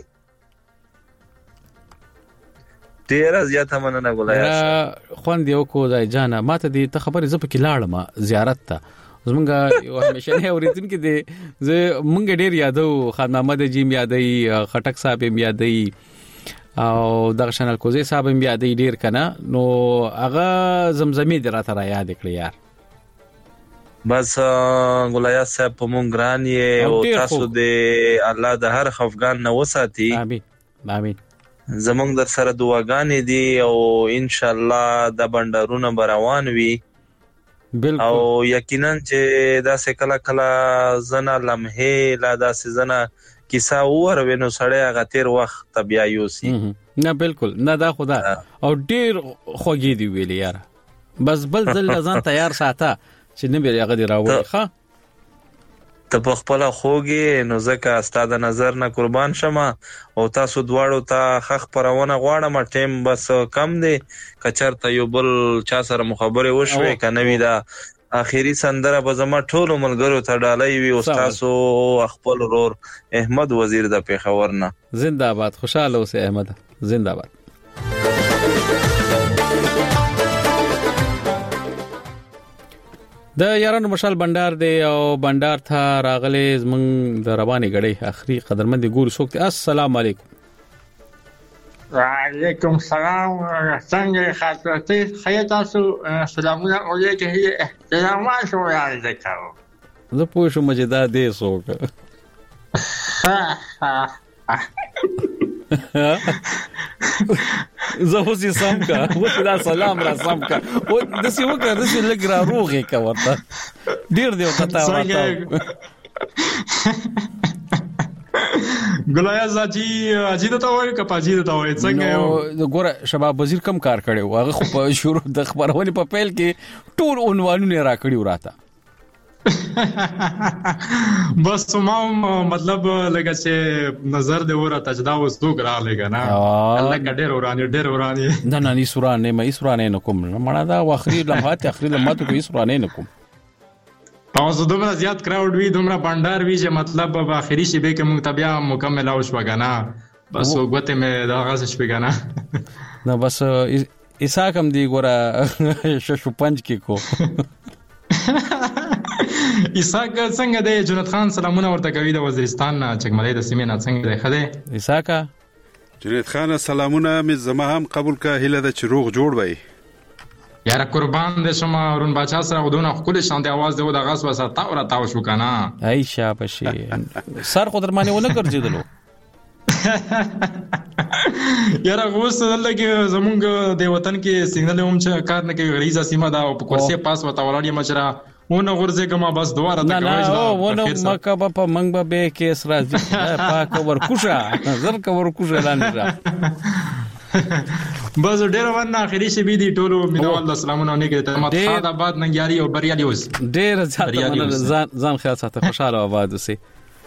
ډیر زیاته مننه ګولیا. خوند یو کو ځای جانا ماته دې ته خبرې زپ کې لاړم زیارت ته. زمونږ یو همیشه نه اوریدونکو دي زه مونږ ډیر یادو. خان محمد جیم یادای خټک صاحب هم یادای او دغه شنل کوزي صاحب هم یادای ډیر کنه. نو هغه زمزمې دراته را یاد کړی یار. بس ګولیا صاحب په مونږ ګران یې او تاسو دې الله د هر خفغان نه وساتي. امين امين. زمونږ در سره دعاګانې دي او ان شاء الله د بندرونو بروان وي. بالکل. او یقینا چې دا څه کله کله زنه لمحه لا دا څه زنه کیسه اور وینو سړی هغه تیر وخت بیا یوسي. نه بالکل نه دا خدا او ډیر خوږی دی ویل یار. بس بل ځل ځان تیار ساته چې نه به هغه دی راوړي. ښه ته په خپل خوږی نو ځکه استاد نظر نه قربان شمه او تاسو دواړو ته خخ پرونه غواړم. ټیم بس کم دی. کچرته یو بل چا سره مخابره وشوي کنه وی دا اخیری سندره به زما ټولو ملګرو ته ډالۍ وي. استادو خپل رور احمد وزیر د پیښور نه. زنده باد. خوشاله اوسه احمد. زنده باد. د یارانو مشال بندر دی او بندر ته راغلي زمون د رواني غړي اخري قدرمن دي ګور سوکت. السلام علیکم. وعليكم السلام څنګه خاطرتي خیر تاسو سلامونه علیکم احترامات وایي ځکه زه پوه شوم چې دا دې څوک زه اوس یې سم کا اوس دا سلام را سم کا او داسې وکړه داسې لږ را روغې که ورته ډېر دی ورته ورته ګلایز اجي اجي ته وایي که پاجي ته وایي څنګه نو ګوره شباب وزیر کم کار کړی و هغه خو په شروع د خبرونې په پیل کې ټول عنوانونه را کړي وراته بس ما مطلب لکه چې نظر دې ورته چې دا اوس دوه را لګا نه الله ګډه ورانی ډېر ورانی نه نه نه سورانه مې سورانه نه کوم مړه دا واخري لمحات اخري لمحات کوي سورانه نه کوم تاسو دومره زیات کراود وی دومره بندر وی چې مطلب په اخري شی به کوم تبیا مکمل او شوګانا بس وګته مې دا غاز شوګانا نه بس ایسا کم دی ګوره ششو پنځ کې کو ایساک څنګه دی جنت خان سلامونه ورته کوي د وزیرستان نه چکملې د سیمې نه څنګه دی خده ایساک جنت خان سلامونه مې زما هم قبول کا هله د چروغ جوړ وای یاره قربان دې شما ورون بچا سره ودونه خپل شان دی आवाज دی د غاس وسه تا ور تاو شو کنه عائشہ بشي سر خو درمانه ونه ګرځیدلو یاره غوس دلته زمونږ د وطن کې سیګنال هم چې کار نه کوي غریزه سیمه دا په کورسي پاس وتا ولاړی مچرا ونه غورځه کما بس دواره تا کوي نه او ونه مکه په منګ به کیس راځي پاک ورکوشه زر کا ورکوشه لاندې بس ډیر ونه اخري شي بي دي ټولو مینوال السلامونه علیکم ته مت آباد ننګیاري او بریالي اوس ډیر ځان ځان خیال ساته خوشاله آباد اوسې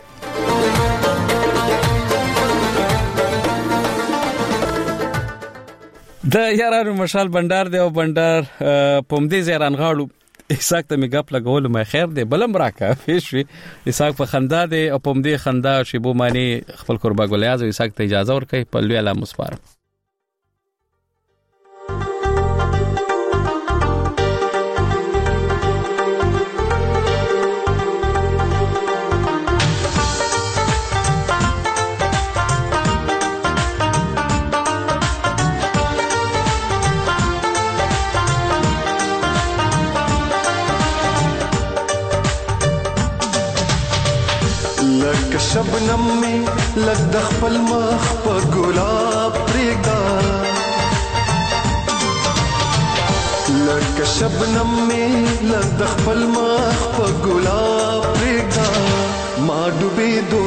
د یارانو مشال بندر دی او بندر پومدې زیران غاړو ایساک ته میګاپ لګول مې خیر دی بلم راکا فیشوي ایساک په خندا دی او پومدې خندا شیبو معنی خپل قربا ګلیاز او ایساک ته اجازه ورکړي په لوی اعلی مسپار شبنم می لګ د خپل مخ په ګلاب پرېږده لګ شبنم می لګ د خپل مخ په ګلاب پرېږده ما ډوبېدو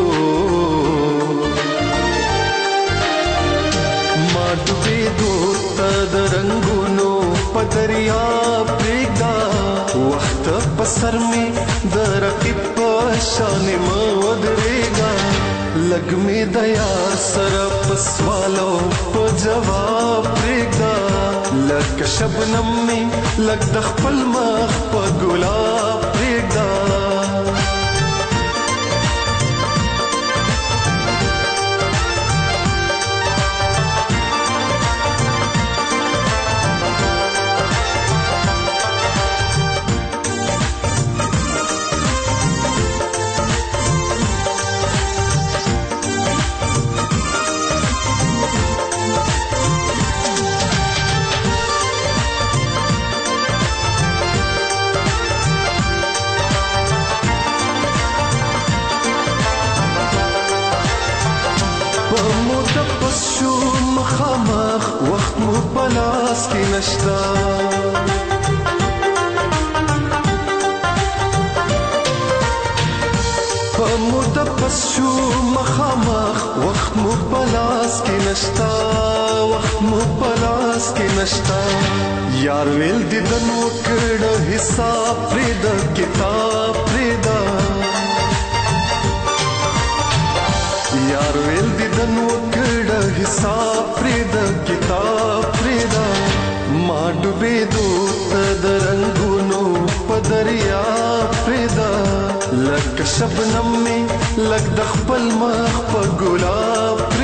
ما ډوبېدو ته د رنګونو په دریاب پرېږده وخت په سر می د رقیب په شان ما ودرېږه لږ مې د یار سره په سوالو په جواب پرېږده لکه شبنم مې لږ د خپل مخ په ګلاب پرېږده پلاس کی نشتا پموتپس شو مخامخ وخت مو پلاس کی نشتا وخت مو پلاس کی نشتا یار ویل دیدن وکړ حساب پرې د کتاب پرې دا یار ویل دیدن وکړ حساب پرې د کتاب ما ډوبېدو ته د رنګونو په دریا پرېږده لکه شبنم مې لږ د خپل مخ په ګلاب